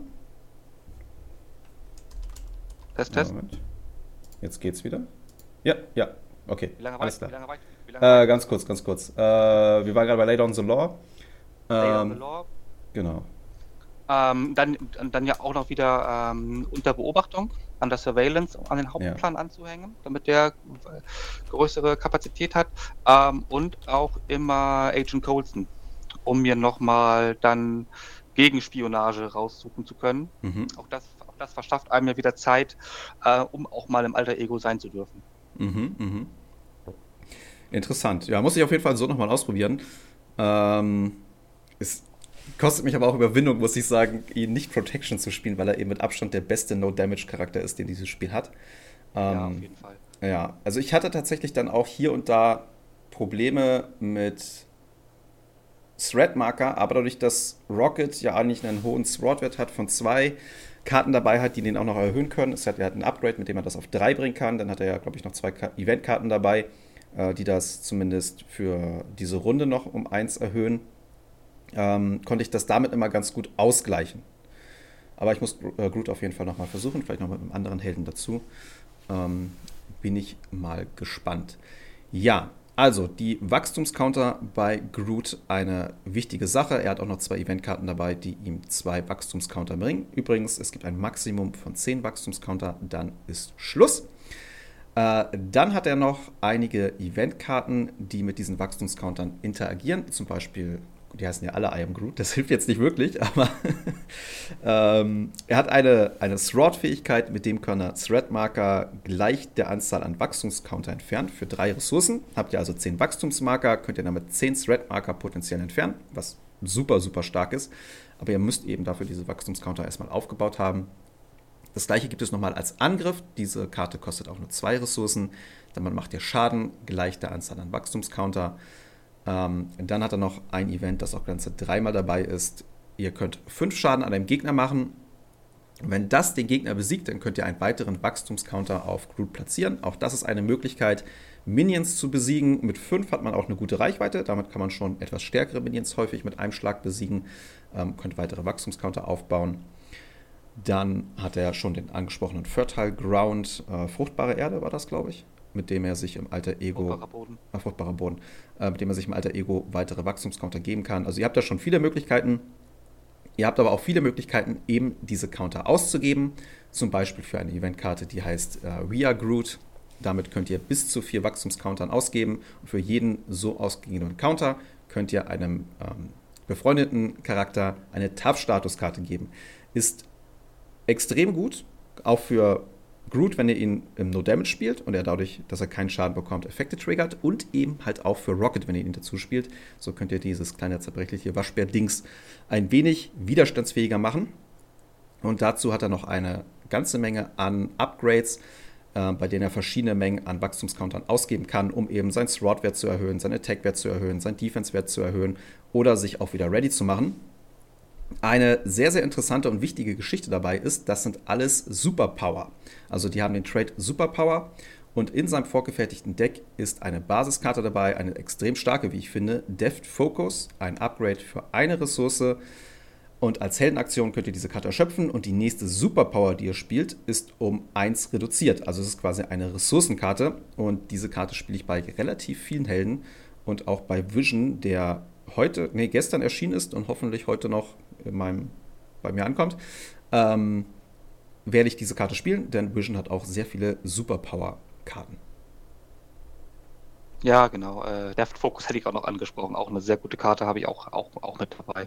Test. Moment. Jetzt geht's wieder. Ja, okay. Wie lange alles klar. Wie lange Ganz kurz. Wir waren gerade bei Lay Down the Law. Lay down the law. Genau. Dann ja auch noch wieder unter Beobachtung an der Surveillance an den Hauptplan anzuhängen, damit der größere Kapazität hat. Und auch immer Agent Coulson, um mir nochmal dann Gegenspionage raussuchen zu können. Auch das verschafft einem ja wieder Zeit, um auch mal im Alter Ego sein zu dürfen. Interessant. Ja, muss ich auf jeden Fall so nochmal ausprobieren. Es kostet mich aber auch Überwindung, muss ich sagen, ihn nicht Protection zu spielen, weil er eben mit Abstand der beste No-Damage-Charakter ist, den dieses Spiel hat. Ja, auf jeden Fall. Ja, also ich hatte tatsächlich dann auch hier und da Probleme mit Threat-Marker, aber dadurch, dass Rocket ja eigentlich einen hohen Threat-Wert hat von 2 Karten dabei hat, die den auch noch erhöhen können. Er hat ein Upgrade, mit dem er das auf 3 bringen kann. Dann hat er ja, glaube ich, noch 2 Eventkarten dabei, die das zumindest für diese Runde noch um 1 erhöhen. Konnte ich das damit immer ganz gut ausgleichen. Aber ich muss Groot auf jeden Fall nochmal versuchen, vielleicht noch mit einem anderen Helden dazu. Bin ich mal gespannt. Ja, also die Wachstumscounter bei Groot eine wichtige Sache. Er hat auch noch 2 Eventkarten dabei, die ihm 2 Wachstumscounter bringen. Übrigens, es gibt ein Maximum von 10 Wachstumscounter, dann ist Schluss. Dann hat er noch einige Eventkarten, die mit diesen Wachstumscountern interagieren. Zum Beispiel, die heißen ja alle I am Groot, das hilft jetzt nicht wirklich, aber er hat eine Threat-Fähigkeit, mit dem kann er Threat-Marker gleich der Anzahl an Wachstumscounter entfernen für 3 Ressourcen. Habt ihr also 10 Wachstumsmarker, könnt ihr damit 10 Threat-Marker potenziell entfernen, was super, super stark ist. Aber ihr müsst eben dafür diese Wachstumscounter erstmal aufgebaut haben. Das gleiche gibt es nochmal als Angriff. Diese Karte kostet auch nur 2 Ressourcen. Dann macht ihr Schaden gleich der Anzahl an Wachstumscounter. Dann hat er noch ein Event, das auch ganze 3-mal dabei ist. Ihr könnt 5 Schaden an einem Gegner machen. Wenn das den Gegner besiegt, dann könnt ihr einen weiteren Wachstumscounter auf Groot platzieren. Auch das ist eine Möglichkeit, Minions zu besiegen. Mit 5 hat man auch eine gute Reichweite. Damit kann man schon etwas stärkere Minions häufig mit einem Schlag besiegen. Könnt weitere Wachstumscounter aufbauen. Dann hat er schon den angesprochenen Fertile Ground, fruchtbare Erde war das, glaube ich, mit dem er sich im Alter Ego fruchtbarer Boden, mit dem er sich im Alter Ego weitere Wachstumscounter geben kann. Also ihr habt da schon viele Möglichkeiten. Ihr habt aber auch viele Möglichkeiten, eben diese Counter auszugeben. Zum Beispiel für eine Eventkarte, die heißt We Are Groot. Damit könnt ihr bis zu 4 Wachstumscountern ausgeben. Und für jeden so ausgegebenen Counter könnt ihr einem befreundeten Charakter eine Tough-Statuskarte geben. Ist extrem gut, auch für Groot, wenn ihr ihn im No-Damage spielt und er dadurch, dass er keinen Schaden bekommt, Effekte triggert und eben halt auch für Rocket, wenn ihr ihn dazu spielt. So könnt ihr dieses kleine zerbrechliche Waschbär-Dings ein wenig widerstandsfähiger machen. Und dazu hat er noch eine ganze Menge an Upgrades. bei denen er verschiedene Mengen an Wachstumscountern ausgeben kann, um eben seinen Throat-Wert zu erhöhen, seinen Attack-Wert zu erhöhen, seinen Defense-Wert zu erhöhen oder sich auch wieder ready zu machen. Eine sehr, sehr interessante und wichtige Geschichte dabei ist, das sind alles Superpower. Also die haben den Trait Superpower und in seinem vorgefertigten Deck ist eine Basiskarte dabei, eine extrem starke, wie ich finde, Deft Focus, ein Upgrade für eine Ressource. Und als Heldenaktion könnt ihr diese Karte erschöpfen und die nächste Superpower, die ihr spielt, ist um 1 reduziert. Also es ist quasi eine Ressourcenkarte und diese Karte spiele ich bei relativ vielen Helden und auch bei Vision, der gestern erschienen ist und hoffentlich heute noch bei mir ankommt, werde ich diese Karte spielen, denn Vision hat auch sehr viele Superpower-Karten. Ja, genau. Deft Focus hätte ich auch noch angesprochen. Auch eine sehr gute Karte habe ich auch mit dabei.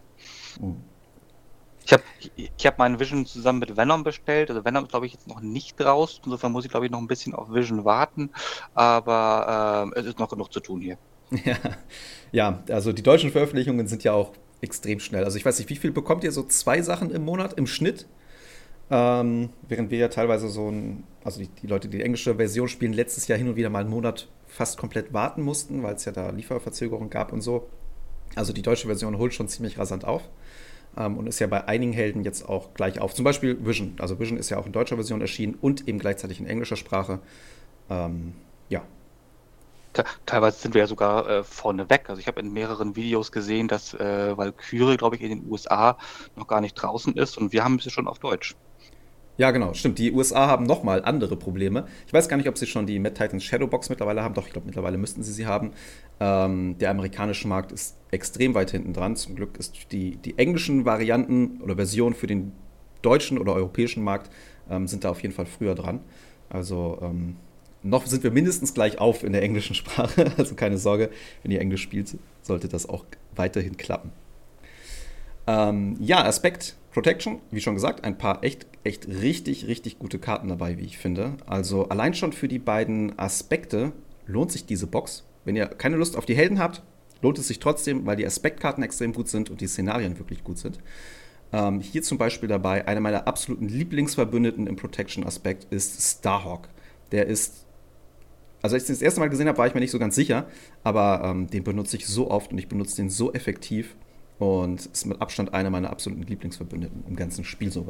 Ich hab meinen Vision zusammen mit Venom bestellt. Also Venom ist, glaube ich, jetzt noch nicht raus. Insofern muss ich, glaube ich, noch ein bisschen auf Vision warten. Aber es ist noch genug zu tun hier. Ja, also die deutschen Veröffentlichungen sind ja auch extrem schnell. Also ich weiß nicht, wie viel bekommt ihr so 2 Sachen im Monat im Schnitt? Während wir ja teilweise also die Leute, die englische Version spielen, letztes Jahr hin und wieder mal einen Monat fast komplett warten mussten, weil es ja da Lieferverzögerungen gab und so. Also die deutsche Version holt schon ziemlich rasant auf und ist ja bei einigen Helden jetzt auch gleich auf. Zum Beispiel Vision. Also Vision ist ja auch in deutscher Version erschienen und eben gleichzeitig in englischer Sprache. Ja. Teilweise sind wir ja sogar vorne weg. Also ich habe in mehreren Videos gesehen, dass Valkyrie, glaube ich, in den USA noch gar nicht draußen ist und wir haben sie schon auf Deutsch. Ja, genau, stimmt. Die USA haben nochmal andere Probleme. Ich weiß gar nicht, ob sie schon die Mad Titans Shadowbox mittlerweile haben. Doch, ich glaube, mittlerweile müssten sie haben. Der amerikanische Markt ist extrem weit hinten dran. Zum Glück ist die englischen Varianten oder Versionen für den deutschen oder europäischen Markt sind da auf jeden Fall früher dran. Also noch sind wir mindestens gleich auf in der englischen Sprache. Also keine Sorge, wenn ihr Englisch spielt, sollte das auch weiterhin klappen. Aspekt Protection, wie schon gesagt, ein paar echt richtig, richtig gute Karten dabei, wie ich finde. Also allein schon für die beiden Aspekte lohnt sich diese Box. Wenn ihr keine Lust auf die Helden habt, lohnt es sich trotzdem, weil die Aspektkarten extrem gut sind und die Szenarien wirklich gut sind. Hier zum Beispiel dabei, einer meiner absoluten Lieblingsverbündeten im Protection-Aspekt ist Starhawk. Der ist, also als ich das erste Mal gesehen habe, war ich mir nicht so ganz sicher, aber den benutze ich so oft und ich benutze den so effektiv. Und ist mit Abstand einer meiner absoluten Lieblingsverbündeten im ganzen Spiel sogar.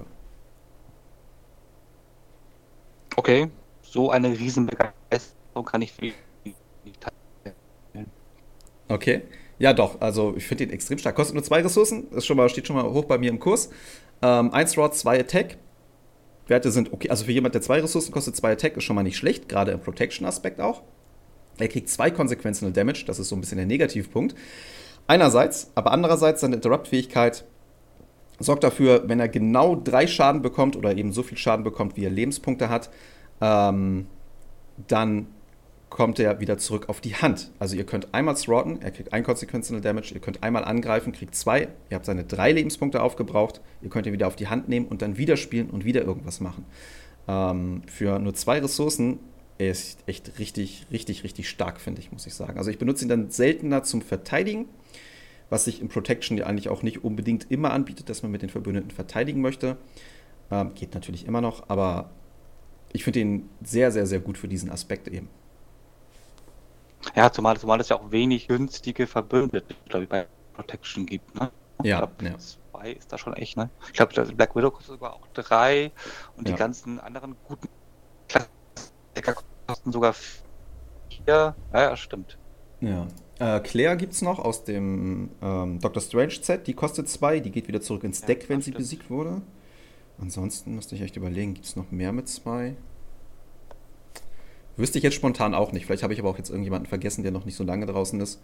Okay, so eine Riesenbegeisterung kann ich für nicht teilen. Okay, ja doch, also ich finde den extrem stark. Kostet nur 2 Ressourcen, steht schon mal hoch bei mir im Kurs. 1 Rod, 2 Attack. Werte sind okay, also für jemand, der 2 Ressourcen kostet, 2 Attack ist schon mal nicht schlecht, gerade im Protection-Aspekt auch. Er kriegt 2 Consequential Damage, das ist so ein bisschen der Negativpunkt. Einerseits, aber andererseits seine Interrupt-Fähigkeit sorgt dafür, wenn er genau 3 Schaden bekommt oder eben so viel Schaden bekommt, wie er Lebenspunkte hat, dann kommt er wieder zurück auf die Hand. Also ihr könnt einmal throtten, er kriegt 1 Consequential Damage, ihr könnt einmal angreifen, kriegt 2, ihr habt seine 3 Lebenspunkte aufgebraucht, ihr könnt ihn wieder auf die Hand nehmen und dann wieder spielen und wieder irgendwas machen. Für nur 2 Ressourcen ist echt richtig, richtig, richtig stark, finde ich, muss ich sagen. Also ich benutze ihn dann seltener zum Verteidigen, was sich im Protection ja eigentlich auch nicht unbedingt immer anbietet, dass man mit den Verbündeten verteidigen möchte. Geht natürlich immer noch, aber ich finde ihn sehr, sehr, sehr gut für diesen Aspekt eben. Ja, zumal es ja auch wenig günstige Verbündete, glaube ich, bei Protection gibt, ne? Ja, Ich glaube, 2 ist da schon echt, ne? Ich glaube, Black Widow kostet sogar auch 3 und die ganzen anderen guten Klassiker kosten sogar 4. Ja, stimmt. Ja. Claire gibt es noch aus dem Doctor Strange Set, die kostet 2, die geht wieder zurück ins Deck, wenn sie besiegt wurde. Ansonsten müsste ich echt überlegen, gibt es noch mehr mit 2? Wüsste ich jetzt spontan auch nicht. Vielleicht habe ich aber auch jetzt irgendjemanden vergessen, der noch nicht so lange draußen ist.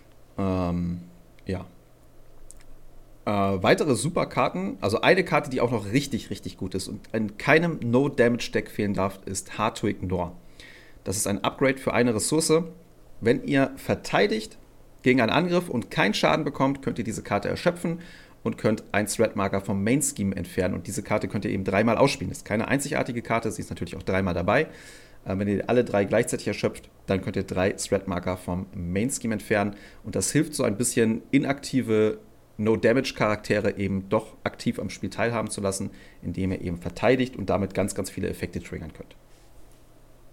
Weitere Superkarten, also eine Karte, die auch noch richtig, richtig gut ist und in keinem No-Damage-Deck fehlen darf, ist Hard to Ignore. Das ist ein Upgrade für eine Ressource. Wenn ihr verteidigt gegen einen Angriff und keinen Schaden bekommt, könnt ihr diese Karte erschöpfen und könnt einen Threat-Marker vom Main-Scheme entfernen. Und diese Karte könnt ihr eben 3-mal ausspielen. Das ist keine einzigartige Karte, sie ist natürlich auch 3-mal dabei. Wenn ihr alle 3 gleichzeitig erschöpft, dann könnt ihr 3 Threat-Marker vom Main-Scheme entfernen. Und das hilft so ein bisschen inaktive No-Damage-Charaktere eben doch aktiv am Spiel teilhaben zu lassen, indem ihr eben verteidigt und damit ganz, ganz viele Effekte triggern könnt.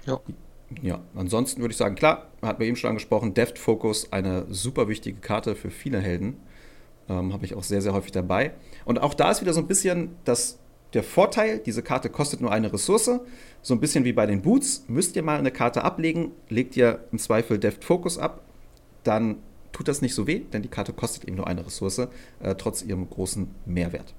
Ja. Ja, ansonsten würde ich sagen, klar, hatten wir eben schon angesprochen, Deft Focus, eine super wichtige Karte für viele Helden. Habe ich auch sehr, sehr häufig dabei. Und auch da ist wieder so ein bisschen der Vorteil, diese Karte kostet nur eine Ressource. So ein bisschen wie bei den Boots. Müsst ihr mal eine Karte ablegen, legt ihr im Zweifel Deft Focus ab, dann tut das nicht so weh, denn die Karte kostet eben nur eine Ressource, trotz ihrem großen Mehrwert.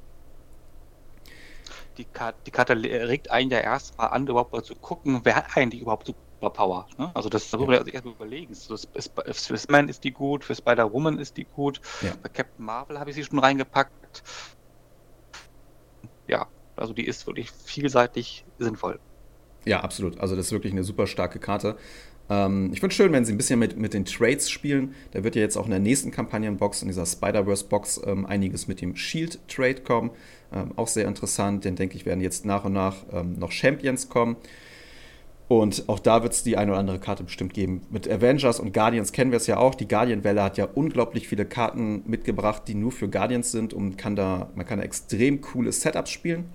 Die Karte regt einen ja erstmal an, überhaupt mal zu gucken, wer hat eigentlich überhaupt Superpower. Ne? Also da muss Ja, man ja sich erstmal überlegen. So, für Spider-Man ist die gut, für Spider-Woman ist die gut, ja. bei Captain Marvel habe ich sie schon reingepackt. Ja, also die ist wirklich vielseitig sinnvoll. Ja, absolut. Also das ist wirklich eine super starke Karte. Ich finde es schön, wenn sie ein bisschen mit den Trades spielen. Da wird ja jetzt auch in der nächsten Kampagnenbox, in dieser Spider-Verse-Box, einiges mit dem Shield-Trade kommen. Auch sehr interessant, denn denke ich, werden jetzt nach und nach noch Champions kommen. Und auch da wird es die eine oder andere Karte bestimmt geben. Mit Avengers und Guardians kennen wir es ja auch. Die Guardian-Welle hat ja unglaublich viele Karten mitgebracht, die nur für Guardians sind und man kann da extrem coole Setups spielen.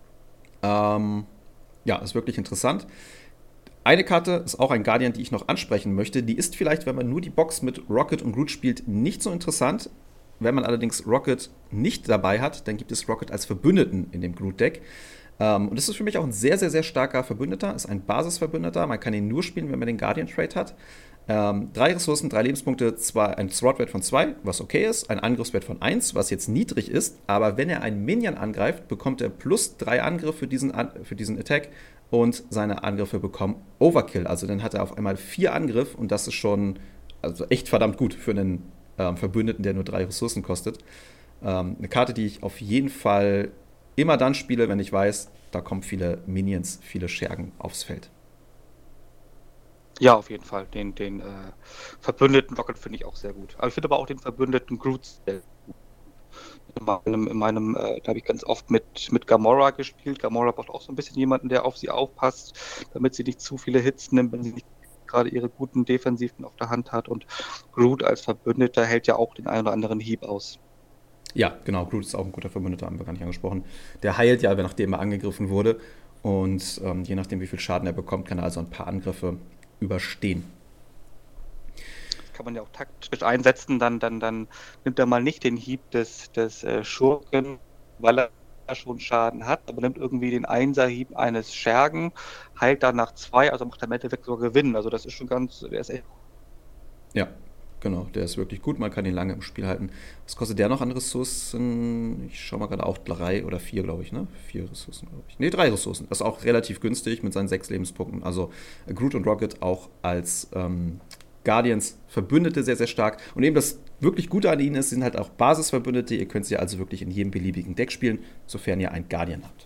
Ja, ist wirklich interessant. Eine Karte ist auch ein Guardian, die ich noch ansprechen möchte. Die ist vielleicht, wenn man nur die Box mit Rocket und Groot spielt, nicht so interessant. Wenn man allerdings Rocket nicht dabei hat, dann gibt es Rocket als Verbündeten in dem Groot-Deck. Und das ist für mich auch ein sehr, sehr, sehr starker Verbündeter. Ist ein Basisverbündeter. Man kann ihn nur spielen, wenn man den Guardian-Trade hat. 3 Ressourcen, 3 Lebenspunkte, ein Throat-Wert von 2, was okay ist, ein Angriffswert von 1, was jetzt niedrig ist, aber wenn er einen Minion angreift, bekommt er plus 3 Angriff für diesen Attack und seine Angriffe bekommen Overkill. Also dann hat er auf einmal 4 Angriff und das ist schon also echt verdammt gut für einen Verbündeten, der nur 3 Ressourcen kostet. Eine Karte, die ich auf jeden Fall immer dann spiele, wenn ich weiß, da kommen viele Minions, viele Schergen aufs Feld. Ja, auf jeden Fall. Den verbündeten Rocket finde ich auch sehr gut. Aber ich finde aber auch den verbündeten Groot sehr gut. Da habe ich ganz oft mit Gamora gespielt. Gamora braucht auch so ein bisschen jemanden, der auf sie aufpasst, damit sie nicht zu viele Hits nimmt, wenn sie nicht gerade ihre guten Defensiven auf der Hand hat. Und Groot als Verbündeter hält ja auch den einen oder anderen Hieb aus. Ja, genau, Groot ist auch ein guter Verbündeter, haben wir gar nicht angesprochen. Der heilt ja, nachdem er angegriffen wurde. Und je nachdem, wie viel Schaden er bekommt, kann er also ein paar Angriffe überstehen. Kann man ja auch taktisch einsetzen, dann nimmt er mal nicht den Hieb des Schurken, weil er schon Schaden hat, aber nimmt irgendwie den Einser-Hieb eines Schergen, heilt dann nach 2, also macht er im Endeffekt sogar Gewinn. Also das ist schon der ist echt. Ja, genau, der ist wirklich gut. Man kann ihn lange im Spiel halten. Was kostet der noch an Ressourcen? Ich schaue mal gerade, auch 3 oder 4, glaube ich, ne? 4 Ressourcen, glaube ich. Ne, 3 Ressourcen. Das ist auch relativ günstig mit seinen 6 Lebenspunkten. Also Groot und Rocket auch als Guardians Verbündete sehr, sehr stark. Und eben das wirklich Gute an ihnen ist, sie sind halt auch Basisverbündete. Ihr könnt sie also wirklich in jedem beliebigen Deck spielen, sofern ihr einen Guardian habt.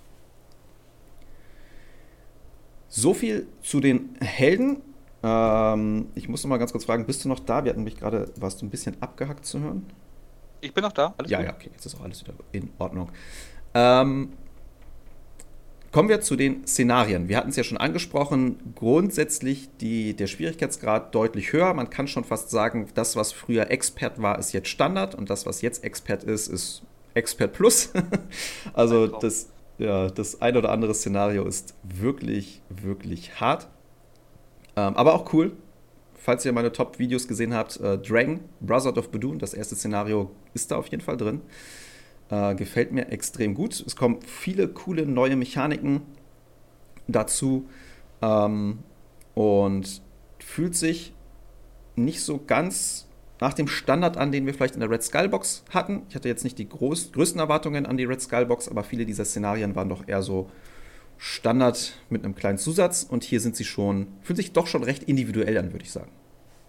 So viel zu den Helden. Ich muss noch mal ganz kurz fragen, bist du noch da? Warst du ein bisschen abgehackt zu hören? Ich bin noch da, alles Ja, gut. ja, okay, jetzt ist auch alles wieder in Ordnung. Ähm, Kommen wir zu den Szenarien. Wir hatten es ja schon angesprochen, grundsätzlich der Schwierigkeitsgrad deutlich höher. Man kann schon fast sagen, das, was früher Expert war, ist jetzt Standard und das, was jetzt Expert ist Expert Plus. Also das ein oder andere Szenario ist wirklich, wirklich hart. Aber auch cool. Falls ihr meine Top-Videos gesehen habt, Dragon, Brotherhood of Badoon, das erste Szenario ist da auf jeden Fall drin. Gefällt mir extrem gut. Es kommen viele coole neue Mechaniken dazu und fühlt sich nicht so ganz nach dem Standard an, den wir vielleicht in der Red Skull Box hatten. Ich hatte jetzt nicht die größten Erwartungen an die Red Skull Box, aber viele dieser Szenarien waren doch eher so Standard mit einem kleinen Zusatz und hier fühlen sich doch schon recht individuell an, würde ich sagen.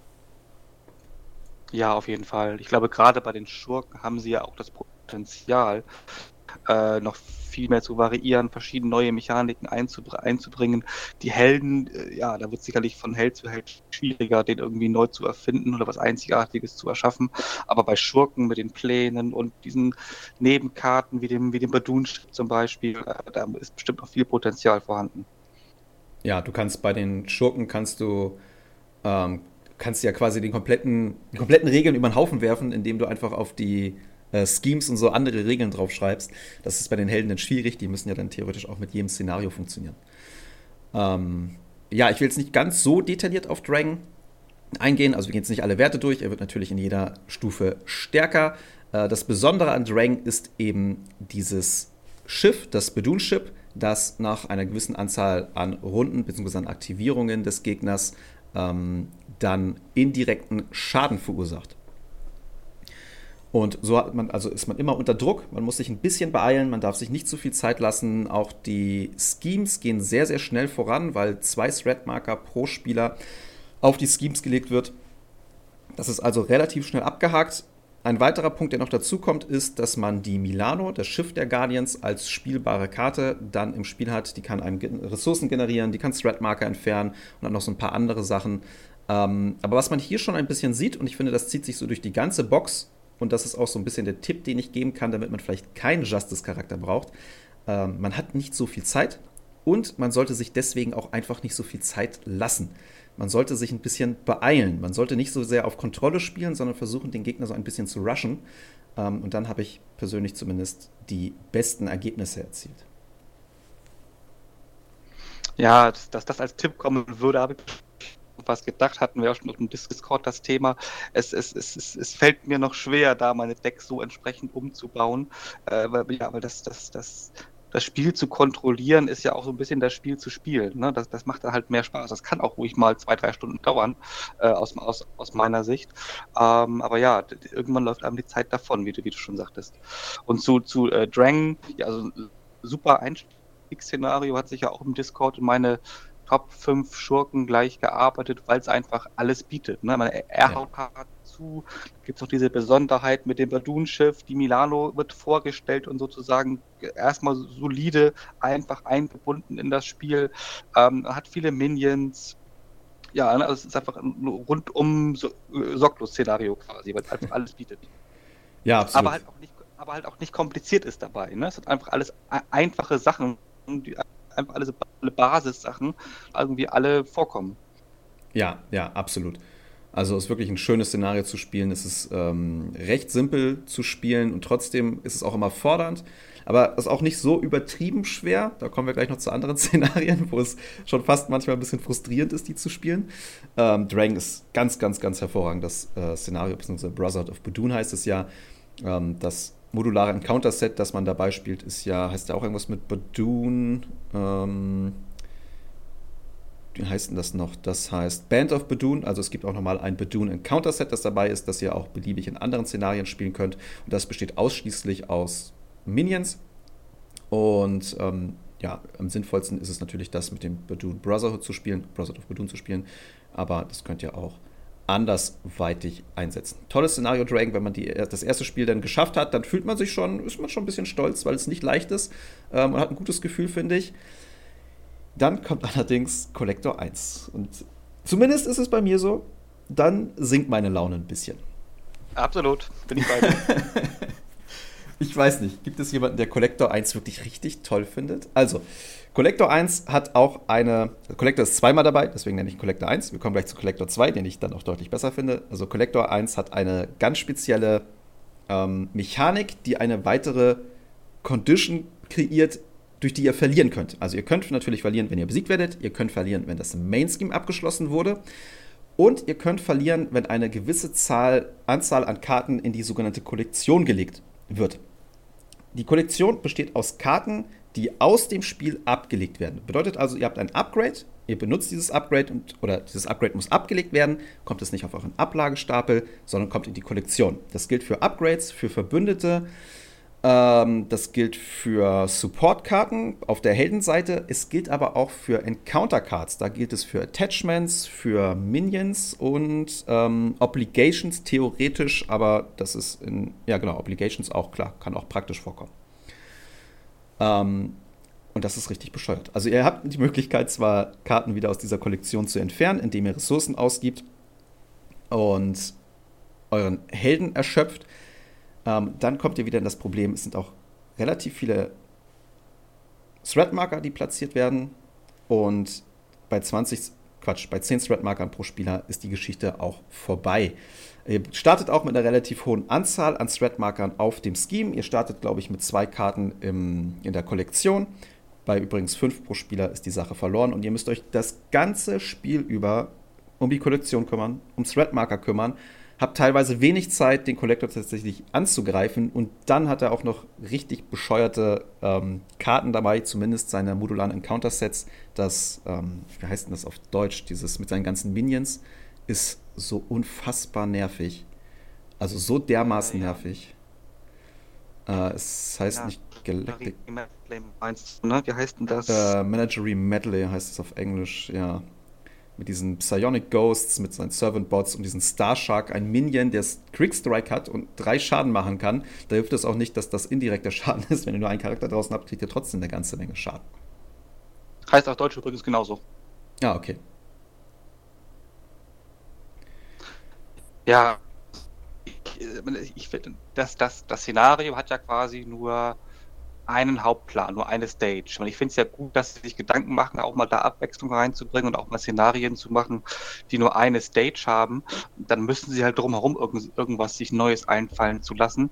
Ja, auf jeden Fall. Ich glaube, gerade bei den Schurken haben sie ja auch das Potenzial, noch viel mehr zu variieren, verschiedene neue Mechaniken einzubringen. Die Helden, ja, da wird es sicherlich von Held zu Held schwieriger, den irgendwie neu zu erfinden oder was Einzigartiges zu erschaffen. Aber bei Schurken mit den Plänen und diesen Nebenkarten wie dem Badoon-Schiff zum Beispiel, da ist bestimmt noch viel Potenzial vorhanden. Ja, du kannst bei den Schurken ähm, kannst ja quasi die kompletten Regeln über den Haufen werfen, indem du einfach auf die Schemes und so andere Regeln draufschreibst. Das ist bei den Helden dann schwierig, die müssen ja dann theoretisch auch mit jedem Szenario funktionieren. Ähm, ja, ich will jetzt nicht ganz so detailliert auf Dragon eingehen. Also wir gehen jetzt nicht alle Werte durch. Er wird natürlich in jeder Stufe stärker. Das Besondere an Dragon ist eben dieses Schiff, das Badoon-Ship, das nach einer gewissen Anzahl an Runden bzw. an Aktivierungen des Gegners dann indirekten Schaden verursacht. Und so ist man immer unter Druck, man muss sich ein bisschen beeilen, man darf sich nicht zu viel Zeit lassen. Auch die Schemes gehen sehr, sehr schnell voran, weil 2 Threat-Marker pro Spieler auf die Schemes gelegt wird. Das ist also relativ schnell abgehakt. Ein weiterer Punkt, der noch dazu kommt, ist, dass man die Milano, das Schiff der Guardians, als spielbare Karte dann im Spiel hat. Die kann einem Ressourcen generieren, die kann Threat-Marker entfernen und dann noch so ein paar andere Sachen. Aber was man hier schon ein bisschen sieht, und ich finde, das zieht sich so durch die ganze Box, und das ist auch so ein bisschen der Tipp, den ich geben kann, damit man vielleicht keinen Justice-Charakter braucht. Man hat nicht so viel Zeit und man sollte sich deswegen auch einfach nicht so viel Zeit lassen. Man sollte sich ein bisschen beeilen. Man sollte nicht so sehr auf Kontrolle spielen, sondern versuchen, den Gegner so ein bisschen zu rushen. Und dann habe ich persönlich zumindest die besten Ergebnisse erzielt. Ja, dass das als Tipp kommen würde, habe ich was gedacht, hatten wir auch schon auf dem Discord das Thema. Es fällt mir noch schwer, da meine Decks so entsprechend umzubauen, weil das Spiel zu kontrollieren ist ja auch so ein bisschen das Spiel zu spielen. Ne? Das macht dann halt mehr Spaß. Das kann auch ruhig mal 2-3 Stunden dauern, aus meiner Sicht. Aber ja, irgendwann läuft einem die Zeit davon, wie du schon sagtest. Und zu Dragon, ja, also super Einstiegsszenario, hat sich ja auch im Discord in meine Top 5 Schurken gleich gearbeitet, weil es einfach alles bietet. Ne? Er haut zu, gibt es auch diese Besonderheit mit dem Badoon-Schiff, die Milano wird vorgestellt und sozusagen erstmal solide, einfach eingebunden in das Spiel, hat viele Minions. Ja, also es ist einfach ein rundum Sorglos-Szenario quasi, weil es einfach alles bietet. Ja, absolut. Aber halt auch nicht kompliziert ist dabei. Ne? Es sind einfach alles einfache Sachen, die einfach alle Basissachen irgendwie alle vorkommen. Ja, absolut. Also es ist wirklich ein schönes Szenario zu spielen. Es ist recht simpel zu spielen und trotzdem ist es auch immer fordernd. Aber es ist auch nicht so übertrieben schwer. Da kommen wir gleich noch zu anderen Szenarien, wo es schon fast manchmal ein bisschen frustrierend ist, die zu spielen. Dragon ist ganz, ganz, ganz hervorragend. Das Szenario, beziehungsweise Brotherhood of Badoon heißt es ja. Das modulare Encounter-Set, das man dabei spielt, heißt ja auch irgendwas mit Badoon. Wie heißt denn das noch? Das heißt Band of Badoon. Also es gibt auch nochmal ein Badoon Encounter Set, das dabei ist, das ihr auch beliebig in anderen Szenarien spielen könnt. Und das besteht ausschließlich aus Minions. Und am sinnvollsten ist es natürlich, das mit dem Badoon Brotherhood of Badoon zu spielen. Aber das könnt ihr auch andersweitig einsetzen. Tolles Szenario Dragon, wenn man das erste Spiel dann geschafft hat, dann ist man schon ein bisschen stolz, weil es nicht leicht ist. Man hat ein gutes Gefühl, finde ich. Dann kommt allerdings Collector 1. Und zumindest ist es bei mir so, dann sinkt meine Laune ein bisschen. Absolut, bin ich bei dir. Ich weiß nicht, gibt es jemanden, der Collector 1 wirklich richtig toll findet? Also, Collector 1 hat auch Collector ist zweimal dabei, deswegen nenne ich ihn Collector 1. Wir kommen gleich zu Collector 2, den ich dann auch deutlich besser finde. Also, Collector 1 hat eine ganz spezielle Mechanik, die eine weitere Condition kreiert, durch die ihr verlieren könnt. Also, ihr könnt natürlich verlieren, wenn ihr besiegt werdet. Ihr könnt verlieren, wenn das Main-Scheme abgeschlossen wurde. Und ihr könnt verlieren, wenn eine gewisse Anzahl an Karten in die sogenannte Kollektion gelegt wird. Die Kollektion besteht aus Karten, die aus dem Spiel abgelegt werden. Bedeutet also, ihr habt ein Upgrade, ihr benutzt dieses Upgrade oder dieses Upgrade muss abgelegt werden, kommt es nicht auf euren Ablagestapel, sondern kommt in die Kollektion. Das gilt für Upgrades, für Verbündete, das gilt für Support-Karten auf der Heldenseite, es gilt aber auch für Encounter-Cards. Da gilt es für Attachments, für Minions und Obligations theoretisch, aber das ist Obligations auch, klar, kann auch praktisch vorkommen. Und das ist richtig bescheuert. Also ihr habt die Möglichkeit, zwar Karten wieder aus dieser Kollektion zu entfernen, indem ihr Ressourcen ausgibt und euren Helden erschöpft. Dann kommt ihr wieder in das Problem, es sind auch relativ viele Threat-Marker, die platziert werden. Und bei 10 Threat-Markern pro Spieler ist die Geschichte auch vorbei. Ihr startet auch mit einer relativ hohen Anzahl an Threat-Markern auf dem Scheme. Ihr startet, glaube ich, mit 2 Karten in der Kollektion. Bei übrigens 5 pro Spieler ist die Sache verloren und ihr müsst euch das ganze Spiel über um die Kollektion kümmern, um Threadmarker kümmern. Habt teilweise wenig Zeit, den Collector tatsächlich anzugreifen und dann hat er auch noch richtig bescheuerte Karten dabei, zumindest seine modularen Encounter-Sets. Das, wie heißt denn das auf Deutsch, dieses mit seinen ganzen Minions, ist so unfassbar nervig. Also so dermaßen nervig. Es heißt nicht Galactic. Meinst du, ne? Wie heißt denn das? Menagerie Medley heißt es auf Englisch, ja. Mit diesen Psionic Ghosts, mit seinen Servant Bots und diesen Starshark, ein Minion, der Quickstrike hat und 3 Schaden machen kann. Da hilft es auch nicht, dass das indirekter Schaden ist. Wenn ihr nur einen Charakter draußen habt, kriegt ihr trotzdem eine ganze Menge Schaden. Heißt auf Deutsch übrigens genauso. Ja, okay. Ja, ich finde, das Szenario hat ja quasi nur einen Hauptplan, nur eine Stage. Und ich finde es ja gut, dass sie sich Gedanken machen, auch mal da Abwechslung reinzubringen und auch mal Szenarien zu machen, die nur eine Stage haben. Dann müssen sie halt drumherum irgendwas sich Neues einfallen lassen.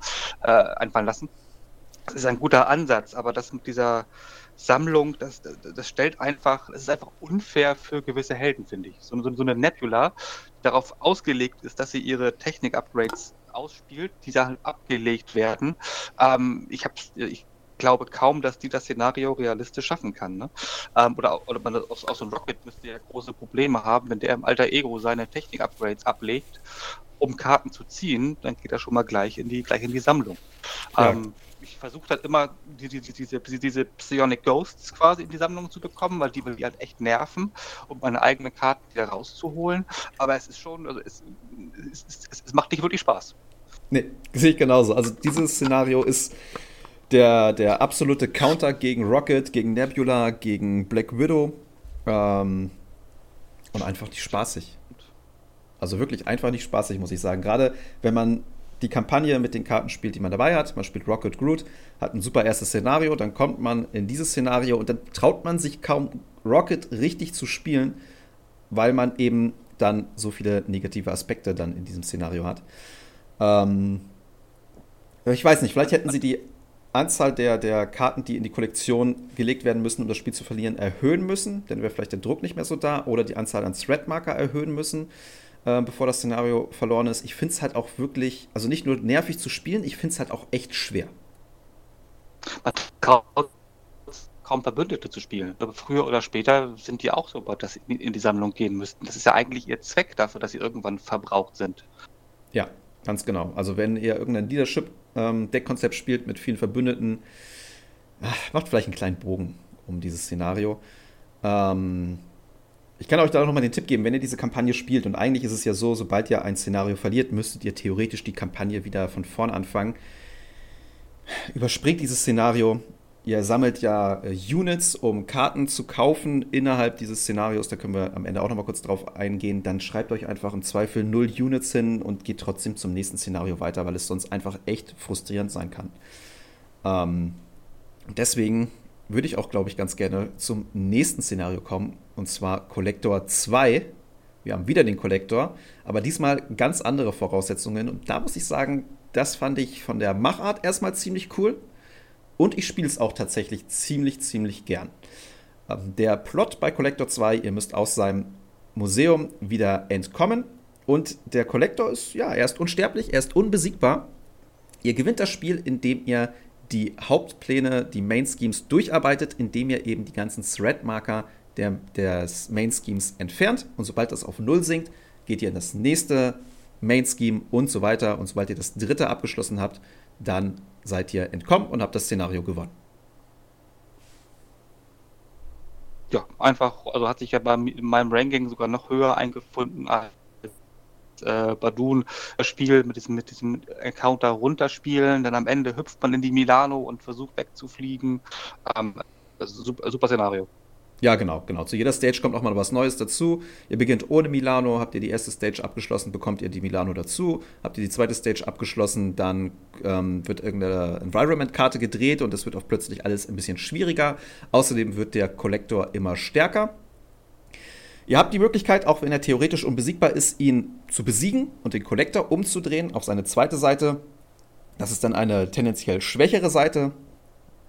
Das ist ein guter Ansatz, aber das mit dieser Sammlung, das stellt einfach, es ist einfach unfair für gewisse Helden, finde ich. So eine Nebula, die darauf ausgelegt ist, dass sie ihre Technik-Upgrades ausspielt, die da halt abgelegt werden. Ich glaube kaum, dass die das Szenario realistisch schaffen kann. Ne? Oder man auch so ein Rocket müsste ja große Probleme haben, wenn der im Alter Ego seine Technik-Upgrades ablegt, um Karten zu ziehen, dann geht er schon mal gleich in die Sammlung. Ja. Ich versuche halt immer, diese Psionic Ghosts quasi in die Sammlung zu bekommen, weil die halt echt nerven, um meine eigenen Karten wieder rauszuholen. Aber es ist schon, also es macht nicht wirklich Spaß. Nee, sehe ich genauso. Also dieses Szenario ist der absolute Counter gegen Rocket, gegen Nebula, gegen Black Widow. Und einfach nicht spaßig. Also wirklich einfach nicht spaßig, muss ich sagen. Gerade wenn man die Kampagne mit den Karten spielt, die man dabei hat. Man spielt Rocket Groot, hat ein super erstes Szenario, dann kommt man in dieses Szenario und dann traut man sich kaum, Rocket richtig zu spielen, weil man eben dann so viele negative Aspekte dann in diesem Szenario hat. Ich weiß nicht, vielleicht hätten sie die Anzahl der Karten, die in die Kollektion gelegt werden müssen, um das Spiel zu verlieren, erhöhen müssen. Dann wäre vielleicht der Druck nicht mehr so da. Oder die Anzahl an Threadmarker erhöhen müssen, bevor das Szenario verloren ist. Ich finde es halt auch wirklich, also nicht nur nervig zu spielen, ich finde es halt auch echt schwer. Man traut kaum Verbündete zu spielen. Aber früher oder später sind die auch so, dass sie in die Sammlung gehen müssten. Das ist ja eigentlich ihr Zweck dafür, dass sie irgendwann verbraucht sind. Ja, ganz genau. Also wenn ihr irgendein Leadership-Deck-Konzept spielt mit vielen Verbündeten, macht vielleicht einen kleinen Bogen um dieses Szenario. Ich kann euch da auch nochmal den Tipp geben, wenn ihr diese Kampagne spielt, und eigentlich ist es ja so, sobald ihr ein Szenario verliert, müsstet ihr theoretisch die Kampagne wieder von vorn anfangen. Überspringt dieses Szenario. Ihr sammelt ja Units, um Karten zu kaufen innerhalb dieses Szenarios. Da können wir am Ende auch nochmal kurz drauf eingehen. Dann schreibt euch einfach im Zweifel 0 Units hin und geht trotzdem zum nächsten Szenario weiter, weil es sonst einfach echt frustrierend sein kann. Deswegen würde ich auch, glaube ich, ganz gerne zum nächsten Szenario kommen. Und zwar Collector 2. Wir haben wieder den Collector, aber diesmal ganz andere Voraussetzungen. Und da muss ich sagen, das fand ich von der Machart erstmal ziemlich cool. Und ich spiele es auch tatsächlich ziemlich gern. Der Plot bei Collector 2, ihr müsst aus seinem Museum wieder entkommen. Und der Collector ist, ja, er ist unsterblich, er ist unbesiegbar. Ihr gewinnt das Spiel, indem ihr die Hauptpläne, die Main Schemes durcharbeitet, indem ihr eben die ganzen Threadmarker des Main Schemes entfernt. Und sobald das auf 0 sinkt, geht ihr in das nächste Main Scheme und so weiter. Und sobald ihr das dritte abgeschlossen habt, dann seid ihr entkommen und habt das Szenario gewonnen. Ja, einfach, also hat sich ja in meinem Ranking sogar noch höher eingefunden als Badun das Spiel mit diesem Encounter runterspielen, dann am Ende hüpft man in die Milano und versucht wegzufliegen. Super Szenario. Ja, genau. Zu jeder Stage kommt nochmal was Neues dazu. Ihr beginnt ohne Milano, habt ihr die erste Stage abgeschlossen, bekommt ihr die Milano dazu. Habt ihr die zweite Stage abgeschlossen, dann wird irgendeine Environment-Karte gedreht und es wird auch plötzlich alles ein bisschen schwieriger. Außerdem wird der Collector immer stärker. Ihr habt die Möglichkeit, auch wenn er theoretisch unbesiegbar ist, ihn zu besiegen und den Collector umzudrehen auf seine zweite Seite. Das ist dann eine tendenziell schwächere Seite.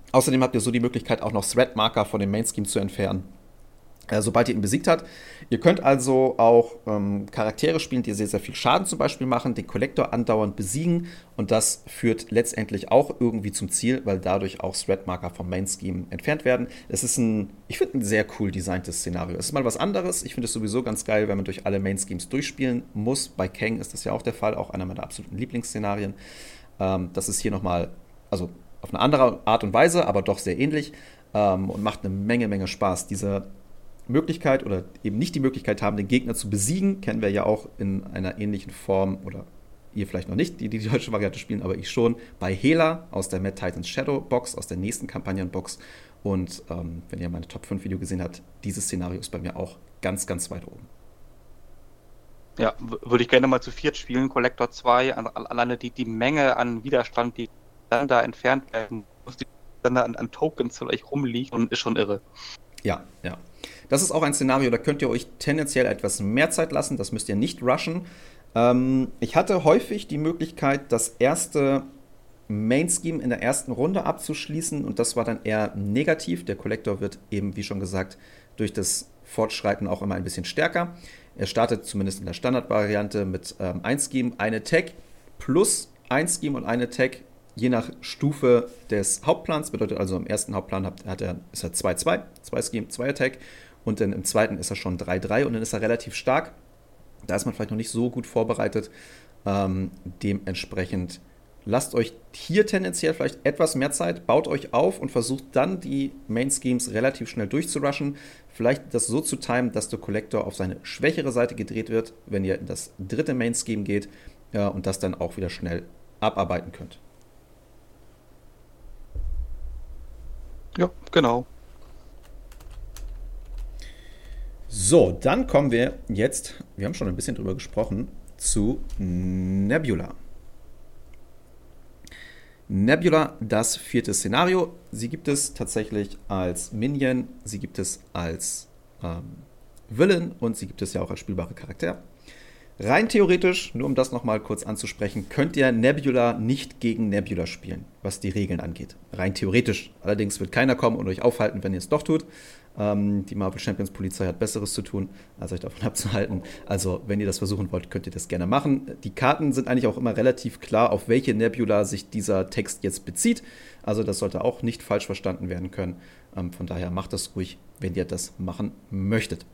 Außerdem habt ihr so die Möglichkeit, auch noch Threat-Marker von dem Main-Scheme zu entfernen, sobald ihr ihn besiegt habt. Ihr könnt also auch Charaktere spielen, die sehr, sehr viel Schaden zum Beispiel machen, den Collector andauernd besiegen und das führt letztendlich auch irgendwie zum Ziel, weil dadurch auch Threat-Marker vom Main-Scheme entfernt werden. Es ist ich finde, ein sehr cool designtes Szenario. Es ist mal was anderes. Ich finde es sowieso ganz geil, wenn man durch alle Main-Schemes durchspielen muss. Bei Kang ist das ja auch der Fall, auch einer meiner absoluten Lieblingsszenarien. Das ist hier nochmal, also auf eine andere Art und Weise, aber doch sehr ähnlich und macht eine Menge Spaß. Diese Möglichkeit oder eben nicht die Möglichkeit haben, den Gegner zu besiegen, kennen wir ja auch in einer ähnlichen Form oder ihr vielleicht noch nicht, die deutsche Variante spielen, aber ich schon, bei Hela aus der Mad Titans Shadow Box, aus der nächsten Kampagnenbox und wenn ihr meine Top 5 Video gesehen habt, dieses Szenario ist bei mir auch ganz weit oben. Ja, würde ich gerne mal zu viert spielen, Collector 2, alleine die Menge an Widerstand, die dann da entfernt werden muss, die dann da an Tokens vielleicht rumliegt und ist schon irre. Ja. Das ist auch ein Szenario, da könnt ihr euch tendenziell etwas mehr Zeit lassen, das müsst ihr nicht rushen. Ich hatte häufig die Möglichkeit, das erste Main-Scheme in der ersten Runde abzuschließen und das war dann eher negativ. Der Collector wird eben, wie schon gesagt, durch das Fortschreiten auch immer ein bisschen stärker. Er startet zumindest in der Standardvariante mit ein Scheme, eine Attack plus ein Scheme und eine Attack, je nach Stufe des Hauptplans. Bedeutet also, im ersten Hauptplan ist er 2-2, 2 Scheme, 2 Attack und dann im zweiten ist er schon 3-3 und dann ist er relativ stark. Da ist man vielleicht noch nicht so gut vorbereitet. Dementsprechend lasst euch hier tendenziell vielleicht etwas mehr Zeit, baut euch auf und versucht dann die Main-Schemes relativ schnell durchzurushen. Vielleicht das so zu timen, dass der Collector auf seine schwächere Seite gedreht wird, wenn ihr in das dritte Main-Scheme geht und das dann auch wieder schnell abarbeiten könnt. Ja, genau. So, dann kommen wir jetzt, wir haben schon ein bisschen drüber gesprochen, zu Nebula. Nebula, das vierte Szenario. Sie gibt es tatsächlich als Minion, sie gibt es als Villain und sie gibt es ja auch als spielbare Charakter. Rein theoretisch, nur um das nochmal kurz anzusprechen, könnt ihr Nebula nicht gegen Nebula spielen, was die Regeln angeht. Rein theoretisch. Allerdings wird keiner kommen und euch aufhalten, wenn ihr es doch tut. Die Marvel Champions Polizei hat Besseres zu tun, als euch davon abzuhalten. Also, wenn ihr das versuchen wollt, könnt ihr das gerne machen. Die Karten sind eigentlich auch immer relativ klar, auf welche Nebula sich dieser Text jetzt bezieht. Also, das sollte auch nicht falsch verstanden werden können. Von daher macht das ruhig, wenn ihr das machen möchtet.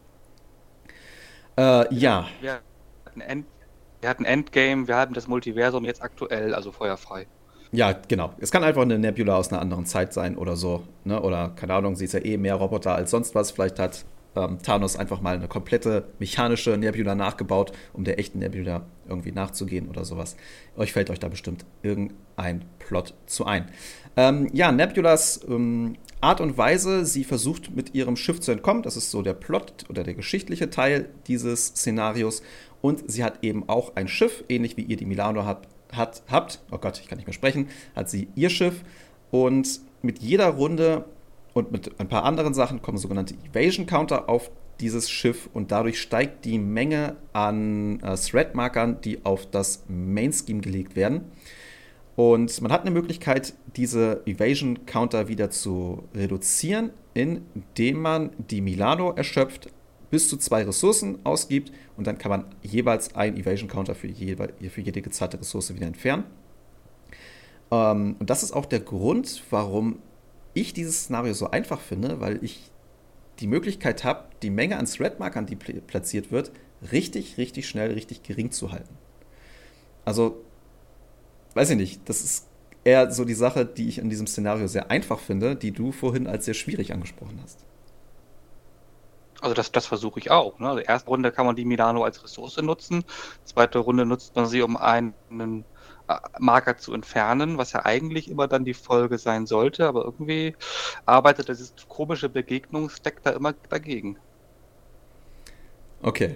Ja. Wir hatten Endgame, wir hatten das Multiversum jetzt aktuell, also feuerfrei. Ja, genau. Es kann einfach eine Nebula aus einer anderen Zeit sein oder so. Ne? Oder, keine Ahnung, sie ist ja eh mehr Roboter als sonst was. Vielleicht hat Thanos einfach mal eine komplette mechanische Nebula nachgebaut, um der echten Nebula irgendwie nachzugehen oder sowas. Fällt euch da bestimmt irgendein Plot zu ein. Ja, Nebulas Art und Weise, sie versucht mit ihrem Schiff zu entkommen. Das ist so der Plot oder der geschichtliche Teil dieses Szenarios. Und sie hat eben auch ein Schiff, ähnlich wie ihr die Milano habt. Oh Gott, ich kann nicht mehr sprechen. Hat sie ihr Schiff. Und mit jeder Runde und mit ein paar anderen Sachen kommen sogenannte Evasion Counter auf dieses Schiff. Und dadurch steigt die Menge an Threat-Markern, die auf das Main-Scheme gelegt werden. Und man hat eine Möglichkeit, diese Evasion Counter wieder zu reduzieren, indem man die Milano erschöpft, bis zu 2 Ressourcen ausgibt und dann kann man jeweils einen Evasion Counter für jede gezahlte Ressource wieder entfernen. Und das ist auch der Grund, warum ich dieses Szenario so einfach finde, weil ich die Möglichkeit habe, die Menge an Threat-Markern, die platziert wird, richtig schnell, richtig gering zu halten. Also, weiß ich nicht, das ist eher so die Sache, die ich in diesem Szenario sehr einfach finde, die du vorhin als sehr schwierig angesprochen hast. Also das versuche ich auch. Ne? Also erste Runde kann man die Milano als Ressource nutzen. Zweite Runde nutzt man sie, um einen Marker zu entfernen, was ja eigentlich immer dann die Folge sein sollte. Aber irgendwie arbeitet dieses komische Begegnungsdeck da immer dagegen. Okay.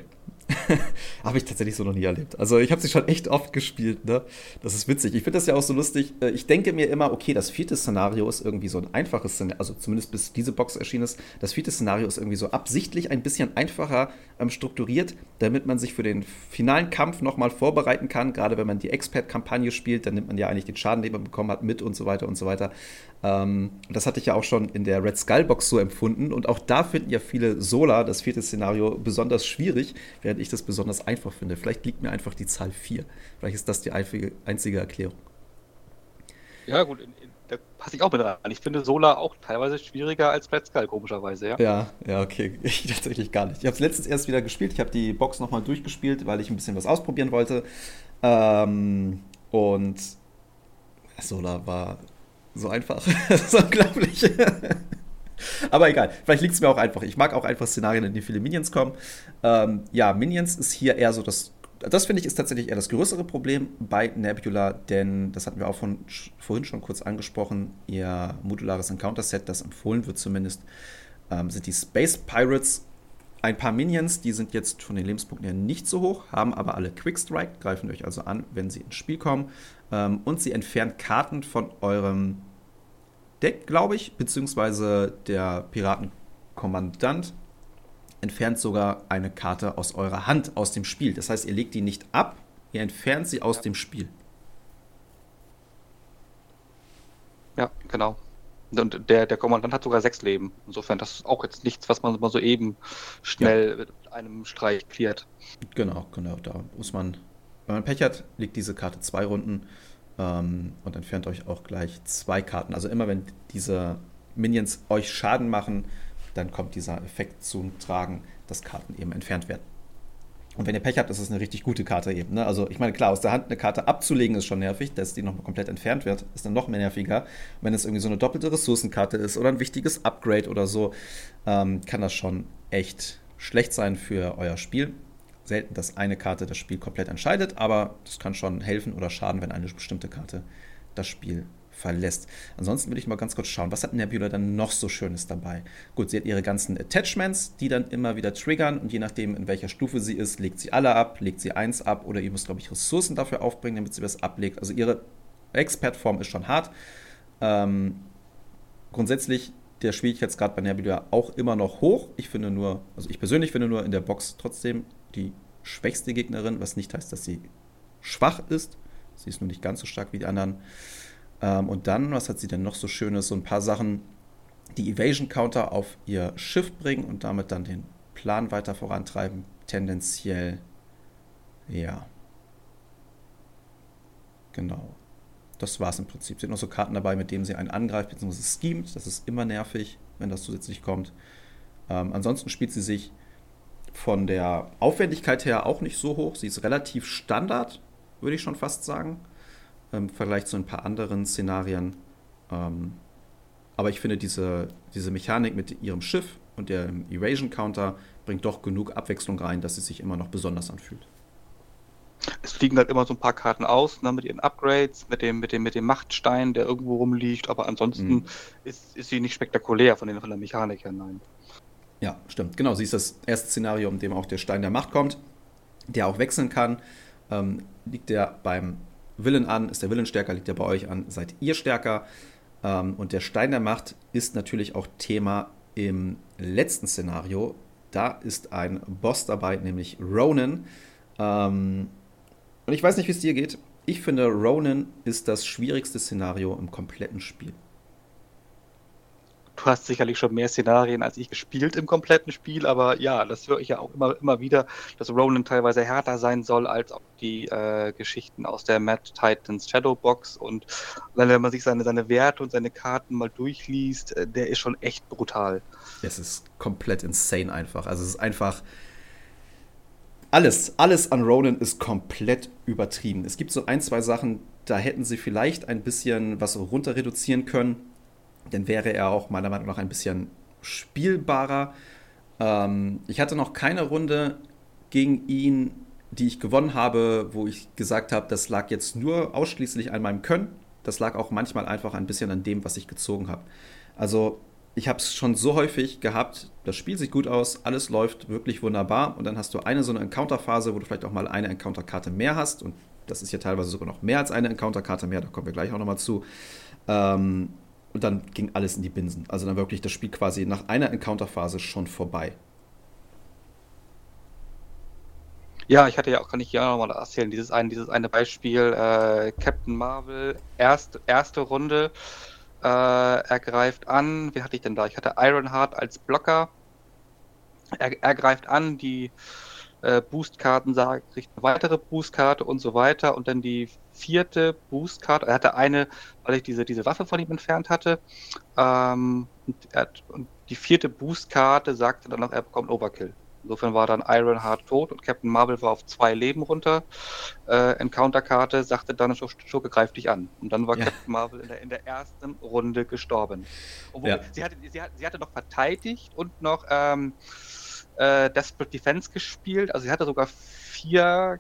Habe ich tatsächlich so noch nie erlebt. Also ich habe sie schon echt oft gespielt, ne? Das ist witzig. Ich finde das ja auch so lustig. Ich denke mir immer, okay, das vierte Szenario ist irgendwie so ein einfaches Szenario, also zumindest bis diese Box erschienen ist, das vierte Szenario ist irgendwie so absichtlich ein bisschen einfacher strukturiert, damit man sich für den finalen Kampf nochmal vorbereiten kann. Gerade wenn man die Expert-Kampagne spielt, dann nimmt man ja eigentlich den Schaden, den man bekommen hat, mit und so weiter und so weiter. Das hatte ich ja auch schon in der Red Skull Box so empfunden. Und auch da finden ja viele Sola das vierte Szenario besonders schwierig, während ich das besonders einfach finde. Vielleicht liegt mir einfach die Zahl 4. Vielleicht ist das die einzige Erklärung. Ja, gut, da passe ich auch mit rein. Ich finde Sola auch teilweise schwieriger als Red Skull, komischerweise, ja. Ja, okay. Ich tatsächlich gar nicht. Ich habe es letztens erst wieder gespielt. Ich habe die Box nochmal durchgespielt, weil ich ein bisschen was ausprobieren wollte. Und Sola war so einfach. Das ist unglaublich. Aber egal, vielleicht liegt es mir auch einfach. Ich mag auch einfach Szenarien, in denen viele Minions kommen. Ja, Minions ist hier eher so das finde ich ist tatsächlich eher das größere Problem bei Nebula, denn das hatten wir auch vorhin schon kurz angesprochen. Ihr modulares Encounter-Set, das empfohlen wird zumindest, sind die Space Pirates. Ein paar Minions, die sind jetzt von den Lebenspunkten her nicht so hoch, haben aber alle Quickstrike, greifen euch also an, wenn sie ins Spiel kommen. Und sie entfernen Karten von eurem Deck, glaube ich, beziehungsweise der Piratenkommandant entfernt sogar eine Karte aus eurer Hand aus dem Spiel. Das heißt, ihr legt die nicht ab, ihr entfernt sie aus dem Spiel. Ja, genau. Und der Kommandant hat sogar 6 Leben. Insofern, das ist auch jetzt nichts, was man mal so eben schnell mit einem Streich klärt. Genau. Da muss man, wenn man Pech hat, legt diese Karte 2 Runden und entfernt euch auch gleich 2 Karten. Also immer, wenn diese Minions euch Schaden machen, dann kommt dieser Effekt zum Tragen, dass Karten eben entfernt werden. Und wenn ihr Pech habt, ist es eine richtig gute Karte eben. Ne? Also ich meine, klar, aus der Hand eine Karte abzulegen ist schon nervig, dass die nochmal komplett entfernt wird, ist dann noch mehr nerviger. Wenn es irgendwie so eine doppelte Ressourcenkarte ist oder ein wichtiges Upgrade oder so, kann das schon echt schlecht sein für euer Spiel. Selten, dass eine Karte das Spiel komplett entscheidet, aber das kann schon helfen oder schaden, wenn eine bestimmte Karte das Spiel verlässt. Ansonsten will ich mal ganz kurz schauen, was hat Nebula dann noch so Schönes dabei? Gut, sie hat ihre ganzen Attachments, die dann immer wieder triggern und je nachdem, in welcher Stufe sie ist, legt sie alle ab, legt sie eins ab oder ihr müsst, glaube ich, Ressourcen dafür aufbringen, damit sie das ablegt. Also ihre Expert-Form ist schon hart. Grundsätzlich der Schwierigkeitsgrad bei Nebula auch immer noch hoch. Ich persönlich finde nur in der Box trotzdem die schwächste Gegnerin, was nicht heißt, dass sie schwach ist. Sie ist nur nicht ganz so stark wie die anderen. Und dann, was hat sie denn noch so Schönes? So ein paar Sachen, die Evasion-Counter auf ihr Schiff bringen und damit dann den Plan weiter vorantreiben. Tendenziell, ja. Genau. Das war es im Prinzip. Es sind noch so Karten dabei, mit denen sie einen angreift bzw. schemt. Das ist immer nervig, wenn das zusätzlich kommt. Ansonsten spielt sie sich von der Aufwendigkeit her auch nicht so hoch. Sie ist relativ Standard, würde ich schon fast sagen. Im Vergleich zu ein paar anderen Szenarien. Aber ich finde, diese Mechanik mit ihrem Schiff und dem Evasion-Counter bringt doch genug Abwechslung rein, dass sie sich immer noch besonders anfühlt. Es fliegen halt immer so ein paar Karten aus, ne, mit ihren Upgrades, mit dem Machtstein, der irgendwo rumliegt, aber ansonsten ist sie nicht spektakulär von der Mechanik her, nein. Ja, stimmt. Genau, sie ist das erste Szenario, in dem auch der Stein der Macht kommt, der auch wechseln kann. Liegt der beim Willen an, ist der Willen stärker, liegt der bei euch an, seid ihr stärker. Und der Stein der Macht ist natürlich auch Thema im letzten Szenario. Da ist ein Boss dabei, nämlich Ronan. Und ich weiß nicht, wie es dir geht. Ich finde, Ronan ist das schwierigste Szenario im kompletten Spiel. Du hast sicherlich schon mehr Szenarien als ich gespielt im kompletten Spiel, aber ja, das höre ich ja auch immer wieder, dass Ronan teilweise härter sein soll als auch die Geschichten aus der Mad Titans Shadowbox. Und wenn man sich seine Werte und seine Karten mal durchliest, der ist schon echt brutal. Es ist komplett insane einfach. Also es ist einfach alles an Ronan ist komplett übertrieben. Es gibt so ein, zwei Sachen, da hätten sie vielleicht ein bisschen was runter reduzieren können. Dann wäre er auch meiner Meinung nach ein bisschen spielbarer. Ich hatte noch keine Runde gegen ihn, die ich gewonnen habe, wo ich gesagt habe, das lag jetzt nur ausschließlich an meinem Können. Das lag auch manchmal einfach ein bisschen an dem, was ich gezogen habe. Also ich habe es schon so häufig gehabt, das Spiel sieht gut aus, alles läuft wirklich wunderbar und dann hast du eine so eine Encounter-Phase, wo du vielleicht auch mal eine Encounter-Karte mehr hast und das ist ja teilweise sogar noch mehr als eine Encounter-Karte mehr, da kommen wir gleich auch nochmal zu. Und dann ging alles in die Binsen. Also dann wirklich das Spiel quasi nach einer Encounter-Phase schon vorbei. Ja, ich hatte ja auch, kann ich ja nochmal erzählen, dieses eine Beispiel, Captain Marvel, erste Runde, er greift an, wie hatte ich denn da? Ich hatte Ironheart als Blocker, er greift an, die Boostkarten sagen, kriegt eine weitere Boostkarte und so weiter und dann die vierte Boostkarte, er hatte eine, weil ich diese Waffe von ihm entfernt hatte, und die vierte Boostkarte sagte dann noch, er bekommt Overkill. Insofern war dann Ironheart tot und Captain Marvel war auf 2 Leben runter. Encounter-Karte sagte dann, Schurke greift dich an. Und dann war Ja. Captain Marvel in der ersten Runde gestorben. Obwohl, Ja. sie hatte noch verteidigt und noch Desperate Defense gespielt. Also sie hatte sogar 4.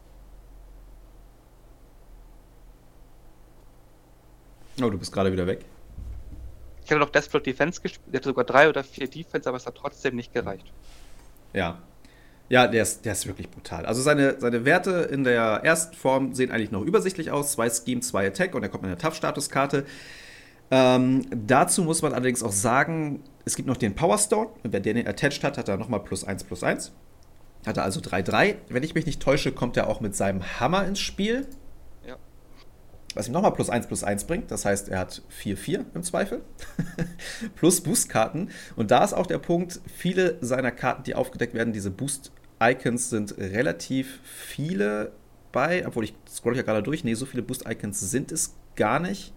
Oh, du bist gerade wieder weg. Ich hatte noch Desperate Defense gespielt. Sie hatte sogar 3 oder 4 Defense, aber es hat trotzdem nicht gereicht. Ja. Ja, der ist wirklich brutal. Also seine Werte in der ersten Form sehen eigentlich noch übersichtlich aus. 2 Scheme, 2 Attack und er kommt mit einer Tough-Statuskarte. Dazu muss man allerdings auch sagen, es gibt noch den Power Stone. Und wer den attached hat, hat er nochmal +1/+1. Hat er also 3/3. Wenn ich mich nicht täusche, kommt er auch mit seinem Hammer ins Spiel. Ja. Was ihm nochmal +1/+1 bringt. Das heißt, er hat 4/4 im Zweifel. Plus Boostkarten. Und da ist auch der Punkt, viele seiner Karten, die aufgedeckt werden, diese Boost-Icons sind relativ viele bei. Obwohl, ich scroll ja gerade durch. Nee, so viele Boost-Icons sind es gar nicht.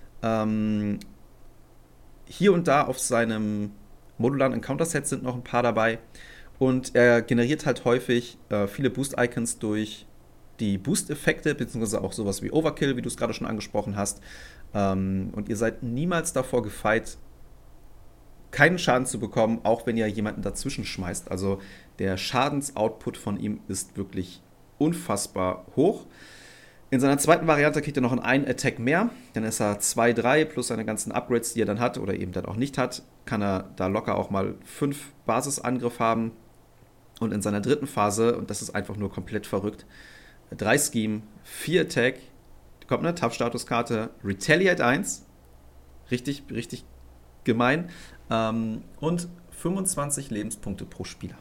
Hier und da auf seinem modularen Encounter-Set sind noch ein paar dabei. Und er generiert halt häufig viele Boost-Icons durch die Boost-Effekte, beziehungsweise auch sowas wie Overkill, wie du es gerade schon angesprochen hast. Und ihr seid niemals davor gefeit, keinen Schaden zu bekommen, auch wenn ihr jemanden dazwischen schmeißt. Also der Schadensoutput von ihm ist wirklich unfassbar hoch. In seiner zweiten Variante kriegt er noch einen Attack mehr. Dann ist er 2/3 plus seine ganzen Upgrades, die er dann hat oder eben dann auch nicht hat. Kann er da locker auch mal 5 Basisangriff haben. Und in seiner dritten Phase, und das ist einfach nur komplett verrückt, 3 Scheme, 4 Attack, kommt eine Tough-Statuskarte, Retaliate 1, richtig, richtig gemein, und 25 Lebenspunkte pro Spieler.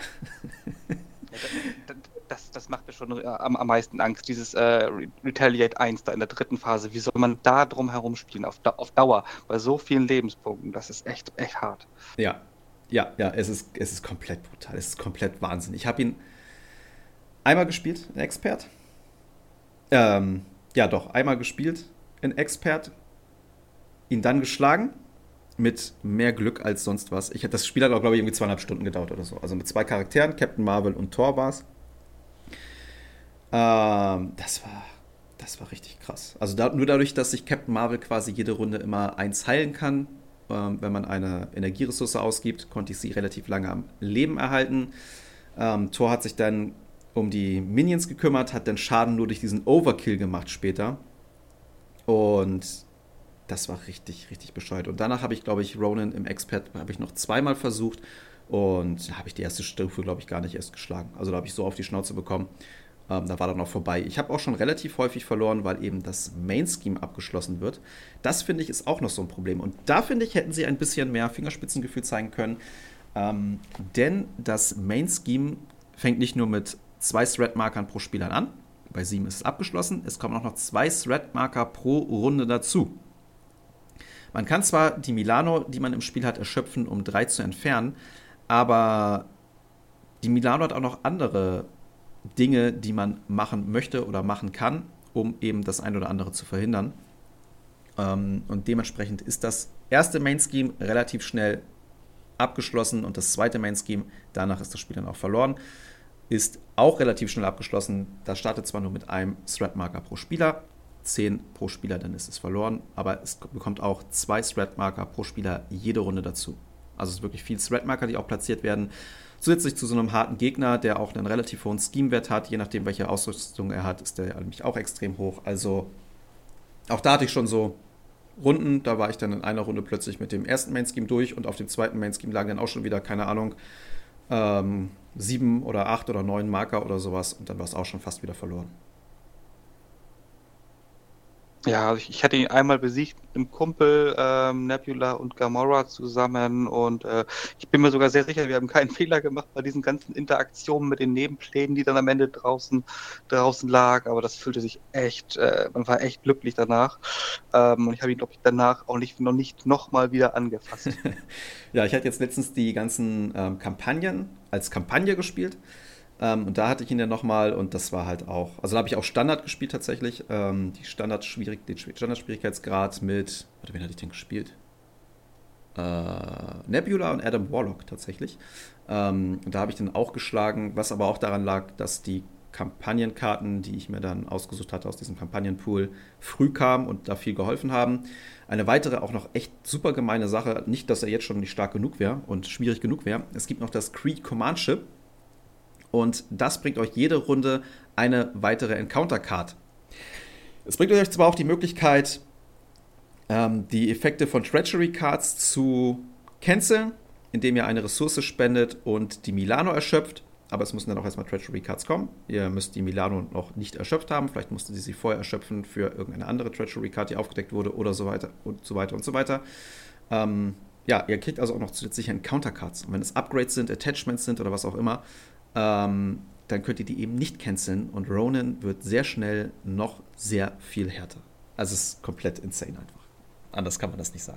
Das macht mir schon am meisten Angst, dieses Retaliate 1 da in der dritten Phase. Wie soll man da drum herum spielen, auf Dauer, bei so vielen Lebenspunkten? Das ist echt hart. Ja, es ist komplett brutal, es ist komplett Wahnsinn. Ich habe ihn einmal gespielt in Expert. Einmal gespielt in Expert. Ihn dann geschlagen. Mit mehr Glück als sonst was. Das Spiel hat auch, glaube ich, irgendwie 2,5 Stunden gedauert oder so. Also mit 2 Charakteren, Captain Marvel und Thor war's. Das war richtig krass. Also nur dadurch, dass sich Captain Marvel quasi jede Runde immer 1 heilen kann, wenn man eine Energieressource ausgibt, konnte ich sie relativ lange am Leben erhalten. Thor hat sich dann um die Minions gekümmert, hat dann Schaden nur durch diesen Overkill gemacht später. Und das war richtig, richtig bescheuert. Und danach habe ich, glaube ich, Ronan im Expert noch 2-mal versucht. Und da habe ich die erste Stufe, glaube ich, gar nicht erst geschlagen. Also da habe ich so auf die Schnauze bekommen. Da war dann auch vorbei. Ich habe auch schon relativ häufig verloren, weil eben das Main-Scheme abgeschlossen wird. Das, finde ich, ist auch noch so ein Problem. Und da, finde ich, hätten sie ein bisschen mehr Fingerspitzengefühl zeigen können. Denn das Main-Scheme fängt nicht nur mit 2 Threat-Markern pro Spieler an. Bei 7 ist es abgeschlossen. Es kommen auch noch 2 Threat-Marker pro Runde dazu. Man kann zwar die Milano, die man im Spiel hat, erschöpfen, um 3 zu entfernen, aber die Milano hat auch noch andere Dinge, die man machen möchte oder machen kann, um eben das ein oder andere zu verhindern. Und dementsprechend ist das erste Main-Scheme relativ schnell abgeschlossen und das zweite Main-Scheme, danach ist das Spiel dann auch verloren, ist auch relativ schnell abgeschlossen. Das startet zwar nur mit einem Threat-Marker pro Spieler, 10 pro Spieler, dann ist es verloren, aber es bekommt auch 2 Threat-Marker pro Spieler jede Runde dazu. Also es ist wirklich viel Threat-Marker, die auch platziert werden. Zusätzlich zu so einem harten Gegner, der auch einen relativ hohen Scheme-Wert hat, je nachdem, welche Ausrüstung er hat, ist der nämlich auch extrem hoch. Also auch da hatte ich schon so Runden. Da war ich dann in einer Runde plötzlich mit dem ersten Main-Scheme durch und auf dem zweiten Main-Scheme lagen dann auch schon wieder, keine Ahnung, 7 oder 8 oder 9 Marker oder sowas und dann war es auch schon fast wieder verloren. Ja, also ich hatte ihn einmal besiegt mit einem Kumpel, Nebula und Gamora zusammen und ich bin mir sogar sehr sicher, wir haben keinen Fehler gemacht bei diesen ganzen Interaktionen mit den Nebenplänen, die dann am Ende draußen lagen, aber das fühlte sich echt, man war echt glücklich danach und ich habe ihn, glaube ich, danach auch noch nicht nochmal wieder angefasst. Ja, ich hatte jetzt letztens die ganzen Kampagnen als Kampagne gespielt. Und da hatte ich ihn dann nochmal und das war halt auch, also da habe ich auch Standard gespielt tatsächlich, den Standardschwierigkeitsgrad mit, warte, wen hatte ich denn gespielt? Nebula und Adam Warlock tatsächlich. Und da habe ich dann auch geschlagen, was aber auch daran lag, dass die Kampagnenkarten, die ich mir dann ausgesucht hatte aus diesem Kampagnenpool, früh kamen und da viel geholfen haben. Eine weitere, auch noch echt super gemeine Sache, nicht, dass er jetzt schon nicht stark genug wäre und schwierig genug wäre, es gibt noch das Kree Command Ship. Und das bringt euch jede Runde eine weitere Encounter-Card. Es bringt euch zwar auch die Möglichkeit, die Effekte von Treachery-Cards zu canceln, indem ihr eine Ressource spendet und die Milano erschöpft. Aber es müssen dann auch erstmal Treachery-Cards kommen. Ihr müsst die Milano noch nicht erschöpft haben. Vielleicht musstet ihr sie vorher erschöpfen für irgendeine andere Treachery-Card, die aufgedeckt wurde oder so weiter und so weiter und so weiter. Ja, ihr kriegt also auch noch zusätzliche Encounter-Cards. Und wenn es Upgrades sind, Attachments sind oder was auch immer, dann könnt ihr die eben nicht canceln und Ronin wird sehr schnell noch sehr viel härter. Also es ist komplett insane einfach. Anders kann man das nicht sagen.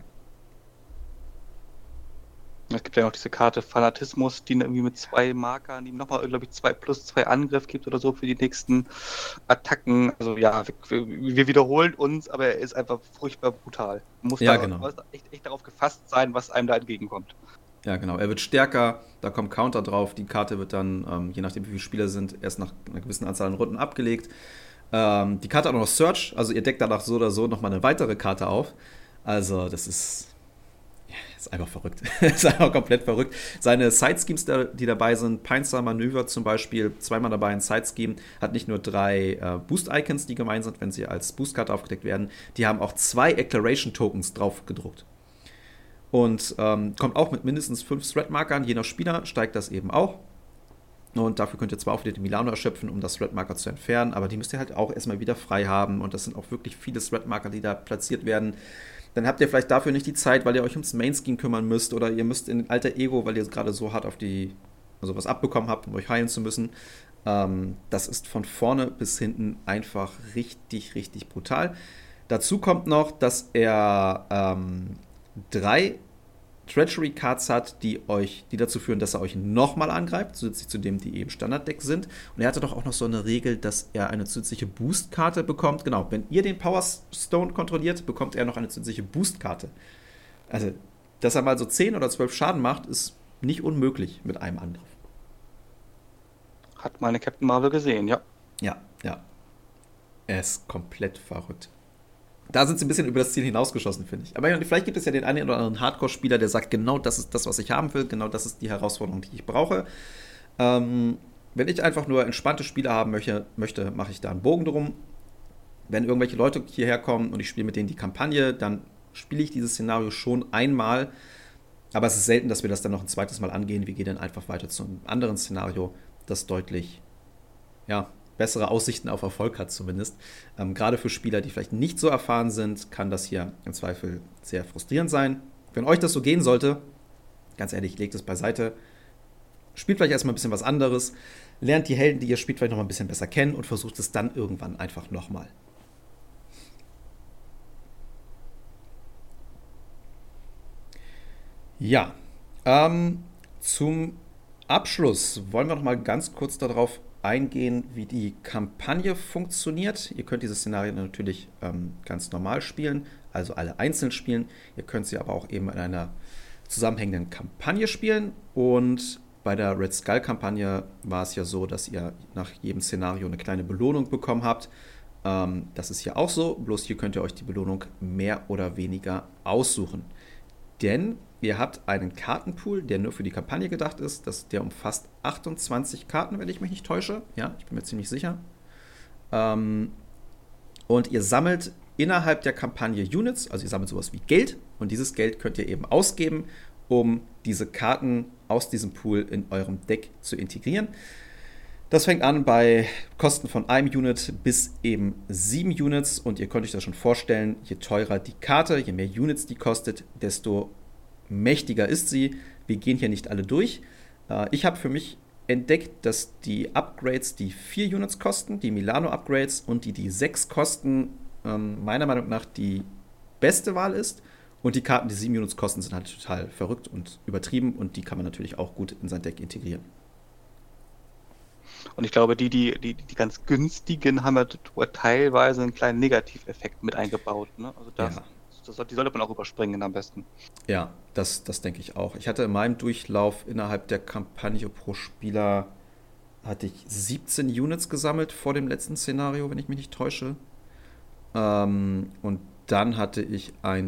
Es gibt ja noch diese Karte Fanatismus, die irgendwie mit 2 Markern, die nochmal, glaube ich, 2+2 Angriff gibt oder so für die nächsten Attacken. Also ja, wir wiederholen uns, aber er ist einfach furchtbar brutal. Man muss Ja, da genau. echt darauf gefasst sein, was einem da entgegenkommt. Ja, genau. Er wird stärker, da kommt Counter drauf. Die Karte wird dann, je nachdem wie viele Spieler sind, erst nach einer gewissen Anzahl an Runden abgelegt. Die Karte hat auch noch Search, also ihr deckt danach so oder so nochmal eine weitere Karte auf. Also das ist einfach verrückt. Ist einfach komplett verrückt. Seine Side-Schemes, die dabei sind, Pinestar Manöver zum Beispiel, zweimal dabei ein Side-Scheme, hat nicht nur 3 Boost-Icons, die gemein sind, wenn sie als Boost-Karte aufgedeckt werden, die haben auch 2 Acceleration-Tokens drauf gedruckt. Und kommt auch mit mindestens 5 Threat-Markern. Je nach Spieler steigt das eben auch. Und dafür könnt ihr zwar auch wieder die Milano erschöpfen, um das Threat-Marker zu entfernen, aber die müsst ihr halt auch erstmal wieder frei haben. Und das sind auch wirklich viele Threat-Marker, die da platziert werden. Dann habt ihr vielleicht dafür nicht die Zeit, weil ihr euch ums Main-Scheme kümmern müsst. Oder ihr müsst in alter Ego, weil ihr gerade so hart also was abbekommen habt, um euch heilen zu müssen. Das ist von vorne bis hinten einfach richtig, richtig brutal. Dazu kommt noch, dass er 3 Treachery-Cards hat, die dazu führen, dass er euch nochmal angreift, zusätzlich zu dem, die eben Standarddeck sind. Und er hatte doch auch noch so eine Regel, dass er eine zusätzliche Boost-Karte bekommt. Genau, wenn ihr den Power Stone kontrolliert, bekommt er noch eine zusätzliche Boost-Karte. Also, dass er mal so 10 oder 12 Schaden macht, ist nicht unmöglich mit einem Angriff. Hat meine Captain Marvel gesehen, ja. Ja, ja. Er ist komplett verrückt. Da sind sie ein bisschen über das Ziel hinausgeschossen, finde ich. Aber vielleicht gibt es ja den einen oder anderen Hardcore-Spieler, der sagt, genau das ist das, was ich haben will, genau das ist die Herausforderung, die ich brauche. Wenn ich einfach nur entspannte Spiele haben möchte, mache ich da einen Bogen drum. Wenn irgendwelche Leute hierher kommen und ich spiele mit denen die Kampagne, dann spiele ich dieses Szenario schon einmal. Aber es ist selten, dass wir das dann noch ein zweites Mal angehen. Wir gehen dann einfach weiter zu einem anderen Szenario, das deutlich, ja, bessere Aussichten auf Erfolg hat zumindest. Gerade für Spieler, die vielleicht nicht so erfahren sind, kann das hier im Zweifel sehr frustrierend sein. Wenn euch das so gehen sollte, ganz ehrlich, legt es beiseite. Spielt vielleicht erstmal ein bisschen was anderes. Lernt die Helden, die ihr spielt, vielleicht noch mal ein bisschen besser kennen und versucht es dann irgendwann einfach nochmal. Ja, zum Abschluss wollen wir noch mal ganz kurz darauf eingehen, wie die Kampagne funktioniert. Ihr könnt diese Szenarien natürlich ganz normal spielen, also alle einzeln spielen. Ihr könnt sie aber auch eben in einer zusammenhängenden Kampagne spielen. Und bei der Red Skull-Kampagne war es ja so, dass ihr nach jedem Szenario eine kleine Belohnung bekommen habt. Das ist hier auch so, bloß hier könnt ihr euch die Belohnung mehr oder weniger aussuchen. Denn ihr habt einen Kartenpool, der nur für die Kampagne gedacht ist. Der umfasst 28 Karten, wenn ich mich nicht täusche. Ja, ich bin mir ziemlich sicher. Und ihr sammelt innerhalb der Kampagne Units, also ihr sammelt sowas wie Geld und dieses Geld könnt ihr eben ausgeben, um diese Karten aus diesem Pool in eurem Deck zu integrieren. Das fängt an bei Kosten von einem Unit bis eben 7 Units und ihr könnt euch das schon vorstellen, je teurer die Karte, je mehr Units die kostet, desto mächtiger ist sie. Wir gehen hier nicht alle durch. Ich habe für mich entdeckt, dass die Upgrades, die 4 Units kosten, die Milano-Upgrades und die 6 kosten, meiner Meinung nach die beste Wahl ist. Und die Karten, die 7 Units kosten, sind halt total verrückt und übertrieben und die kann man natürlich auch gut in sein Deck integrieren. Und ich glaube, die ganz günstigen haben ja teilweise einen kleinen Negativeffekt mit eingebaut. Ne? Also die sollte man auch überspringen am besten. Ja, das denke ich auch. Ich hatte in meinem Durchlauf innerhalb der Kampagne pro Spieler hatte ich 17 Units gesammelt vor dem letzten Szenario, wenn ich mich nicht täusche. Und dann hatte ich ein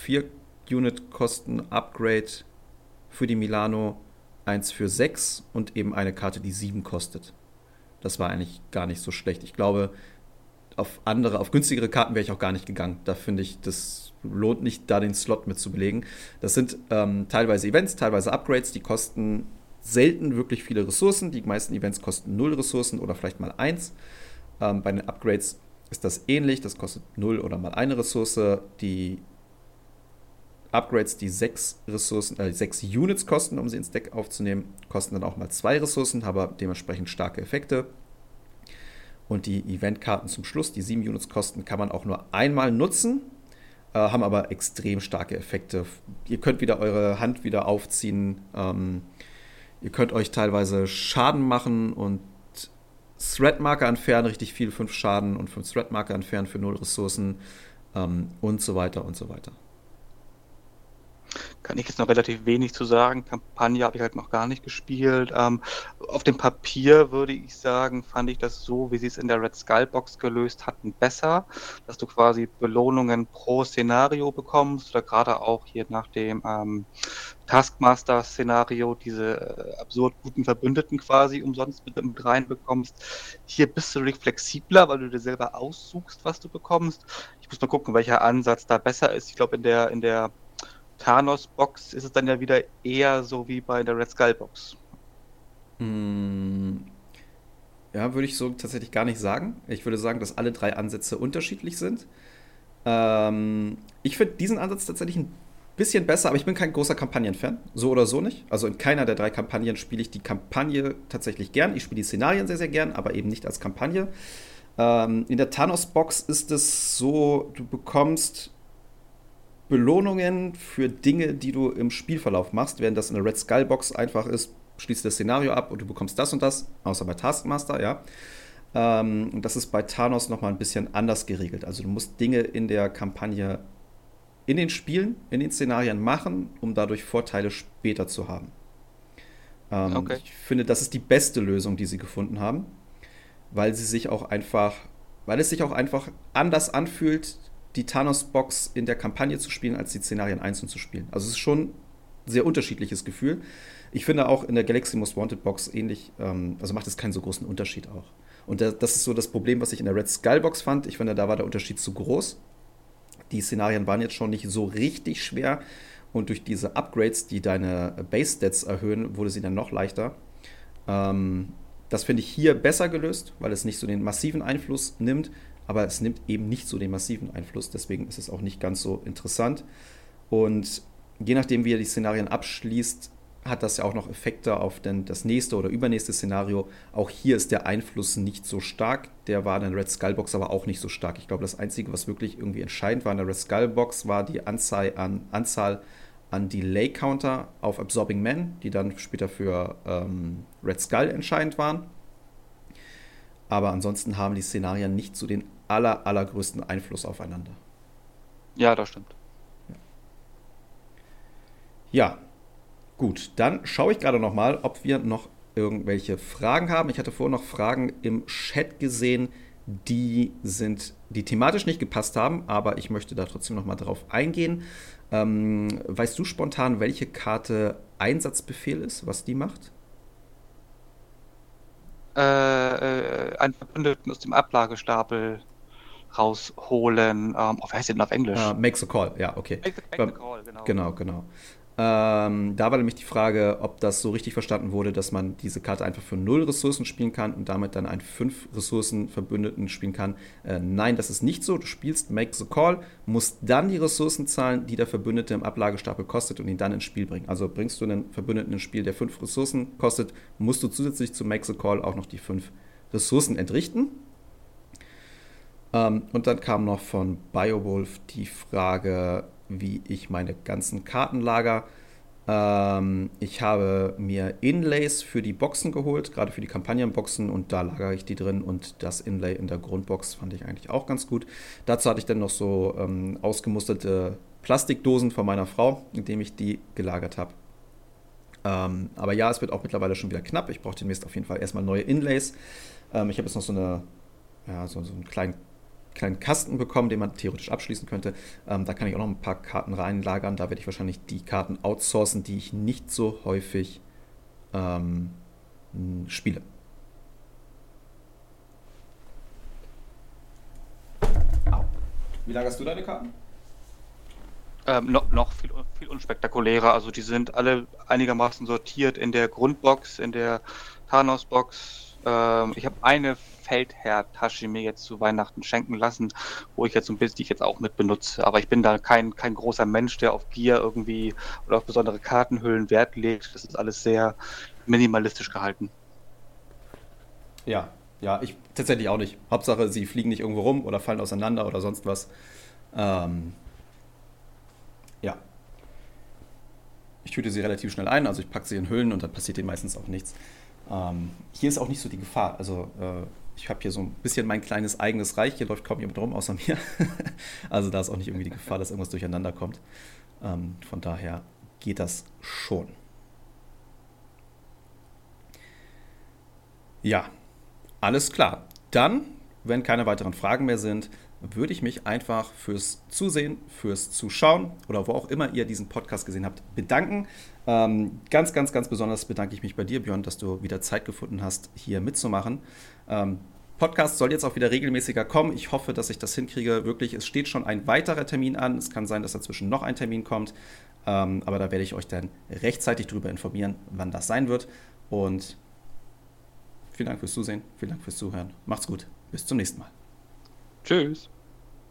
4-Unit-Kosten-Upgrade für die Milano, eins für 6 und eben eine Karte, die 7 kostet. Das war eigentlich gar nicht so schlecht. Ich glaube, auf günstigere Karten wäre ich auch gar nicht gegangen. Da finde ich, das lohnt nicht, da den Slot mit zu belegen. Das sind teilweise Events, teilweise Upgrades, die kosten selten wirklich viele Ressourcen. Die meisten Events kosten 0 Ressourcen oder vielleicht mal 1. Bei den Upgrades ist das ähnlich. Das kostet 0 oder mal eine Ressource. Die Upgrades, die 6 Units kosten, um sie ins Deck aufzunehmen, kosten dann auch mal 2 Ressourcen, aber dementsprechend starke Effekte. Und die Eventkarten zum Schluss, die 7 Units kosten, kann man auch nur einmal nutzen, haben aber extrem starke Effekte. Ihr könnt wieder eure Hand wieder aufziehen, ihr könnt euch teilweise Schaden machen und Threat-Marker entfernen, richtig viel, 5 Schaden und 5 Threat-Marker entfernen für 0 Ressourcen und so weiter und so weiter. Kann ich jetzt noch relativ wenig zu sagen. Kampagne habe ich halt noch gar nicht gespielt. Auf dem Papier würde ich sagen, fand ich das so, wie sie es in der Red Skull Box gelöst hatten, besser. Dass du quasi Belohnungen pro Szenario bekommst oder gerade auch hier nach dem Taskmaster-Szenario diese absurd guten Verbündeten quasi umsonst mit reinbekommst. Hier bist du flexibler, weil du dir selber aussuchst, was du bekommst. Ich muss mal gucken, welcher Ansatz da besser ist. Ich glaube, in der Thanos-Box ist es dann ja wieder eher so wie bei der Red Skull-Box. Ja, würde ich so tatsächlich gar nicht sagen. Ich würde sagen, dass alle 3 Ansätze unterschiedlich sind. Ich finde diesen Ansatz tatsächlich ein bisschen besser, aber ich bin kein großer Kampagnen-Fan. So oder so nicht. Also in keiner der 3 Kampagnen spiele ich die Kampagne tatsächlich gern. Ich spiele die Szenarien sehr, sehr gern, aber eben nicht als Kampagne. In der Thanos-Box ist es so, du bekommst Belohnungen für Dinge, die du im Spielverlauf machst, während das in der Red Skull Box einfach ist, schließt das Szenario ab und du bekommst das und das, außer bei Taskmaster, ja. Und das ist bei Thanos nochmal ein bisschen anders geregelt. Also du musst Dinge in der Kampagne, in den Spielen, in den Szenarien machen, um dadurch Vorteile später zu haben. Okay. Ich finde, das ist die beste Lösung, die sie gefunden haben, weil es sich auch einfach anders anfühlt, die Thanos-Box in der Kampagne zu spielen, als die Szenarien einzeln zu spielen. Also es ist schon ein sehr unterschiedliches Gefühl. Ich finde auch in der Galaxy Most Wanted Box ähnlich, also macht es keinen so großen Unterschied auch. Und das ist so das Problem, was ich in der Red Skull Box fand. Ich finde, da war der Unterschied zu groß. Die Szenarien waren jetzt schon nicht so richtig schwer und durch diese Upgrades, die deine Base-Stats erhöhen, wurde sie dann noch leichter. Das finde ich hier besser gelöst, weil es nicht so den massiven Einfluss nimmt, aber es nimmt eben nicht so den massiven Einfluss, deswegen ist es auch nicht ganz so interessant. Und je nachdem, wie er die Szenarien abschließt, hat das ja auch noch Effekte auf das nächste oder übernächste Szenario. Auch hier ist der Einfluss nicht so stark. Der war in der Red Skull Box aber auch nicht so stark. Ich glaube, das Einzige, was wirklich irgendwie entscheidend war in der Red Skull Box, war die Anzahl an Delay-Counter auf Absorbing Man, die dann später für Red Skull entscheidend waren. Aber ansonsten haben die Szenarien nicht so den allergrößten Einfluss aufeinander. Ja, das stimmt. Ja, gut. Dann schaue ich gerade noch mal, ob wir noch irgendwelche Fragen haben. Ich hatte vorhin noch Fragen im Chat gesehen, die thematisch nicht gepasst haben, aber ich möchte da trotzdem noch mal drauf eingehen. Weißt du spontan, welche Karte Einsatzbefehl ist, was die macht? Einen Verbündeten aus dem Ablagestapel rausholen. Wie heißt denn auf Englisch? Make the Call, ja, okay. Make the Call, genau. Genau. Da war nämlich die Frage, ob das so richtig verstanden wurde, dass man diese Karte einfach für 0 Ressourcen spielen kann und damit dann einen 5 Ressourcen Verbündeten spielen kann. Nein, das ist nicht so. Du spielst Make the Call, musst dann die Ressourcen zahlen, die der Verbündete im Ablagestapel kostet und ihn dann ins Spiel bringen. Also bringst du einen Verbündeten ins Spiel, der 5 Ressourcen kostet, musst du zusätzlich zu Make the Call auch noch die 5 Ressourcen entrichten. Und dann kam noch von Biowolf die Frage, wie ich meine ganzen Karten lager. Ich habe mir Inlays für die Boxen geholt, gerade für die Kampagnenboxen, und da lagere ich die drin, und das Inlay in der Grundbox fand ich eigentlich auch ganz gut. Dazu hatte ich dann noch so ausgemusterte Plastikdosen von meiner Frau, in denen ich die gelagert habe. Aber ja, es wird auch mittlerweile schon wieder knapp. Ich brauche demnächst auf jeden Fall erstmal neue Inlays. Ich habe jetzt noch so einen kleinen Kasten bekommen, den man theoretisch abschließen könnte. Da kann ich auch noch ein paar Karten reinlagern. Da werde ich wahrscheinlich die Karten outsourcen, die ich nicht so häufig spiele. Au. Wie lagerst du deine Karten? Noch viel unspektakulärer. Also die sind alle einigermaßen sortiert in der Grundbox, in der Thanos-Box. Ich habe eine Feldherr-Tasche mir jetzt zu Weihnachten schenken lassen, wo ich jetzt so ein bisschen, die ich jetzt auch mit benutze. Aber ich bin da kein großer Mensch, der auf Gear irgendwie oder auf besondere Kartenhüllen Wert legt. Das ist alles sehr minimalistisch gehalten. Ja, ich tatsächlich auch nicht. Hauptsache, sie fliegen nicht irgendwo rum oder fallen auseinander oder sonst was. Ja, ich tüte sie relativ schnell ein, also ich packe sie in Hüllen und dann passiert ihnen meistens auch nichts. Hier ist auch nicht so die Gefahr. Also ich habe hier so ein bisschen mein kleines eigenes Reich. Hier läuft kaum jemand rum außer mir. Also da ist auch nicht irgendwie die Gefahr, dass irgendwas durcheinander kommt. Von daher geht das schon. Ja, alles klar. Dann, wenn keine weiteren Fragen mehr sind, würde ich mich einfach fürs Zusehen, fürs Zuschauen oder wo auch immer ihr diesen Podcast gesehen habt, bedanken. Ganz, ganz, ganz besonders bedanke ich mich bei dir, Björn, dass du wieder Zeit gefunden hast, hier mitzumachen. Podcast soll jetzt auch wieder regelmäßiger kommen. Ich hoffe, dass ich das hinkriege. Wirklich, es steht schon ein weiterer Termin an. Es kann sein, dass dazwischen noch ein Termin kommt. Aber da werde ich euch dann rechtzeitig darüber informieren, wann das sein wird. Und vielen Dank fürs Zusehen, vielen Dank fürs Zuhören. Macht's gut. Bis zum nächsten Mal. Tschüss.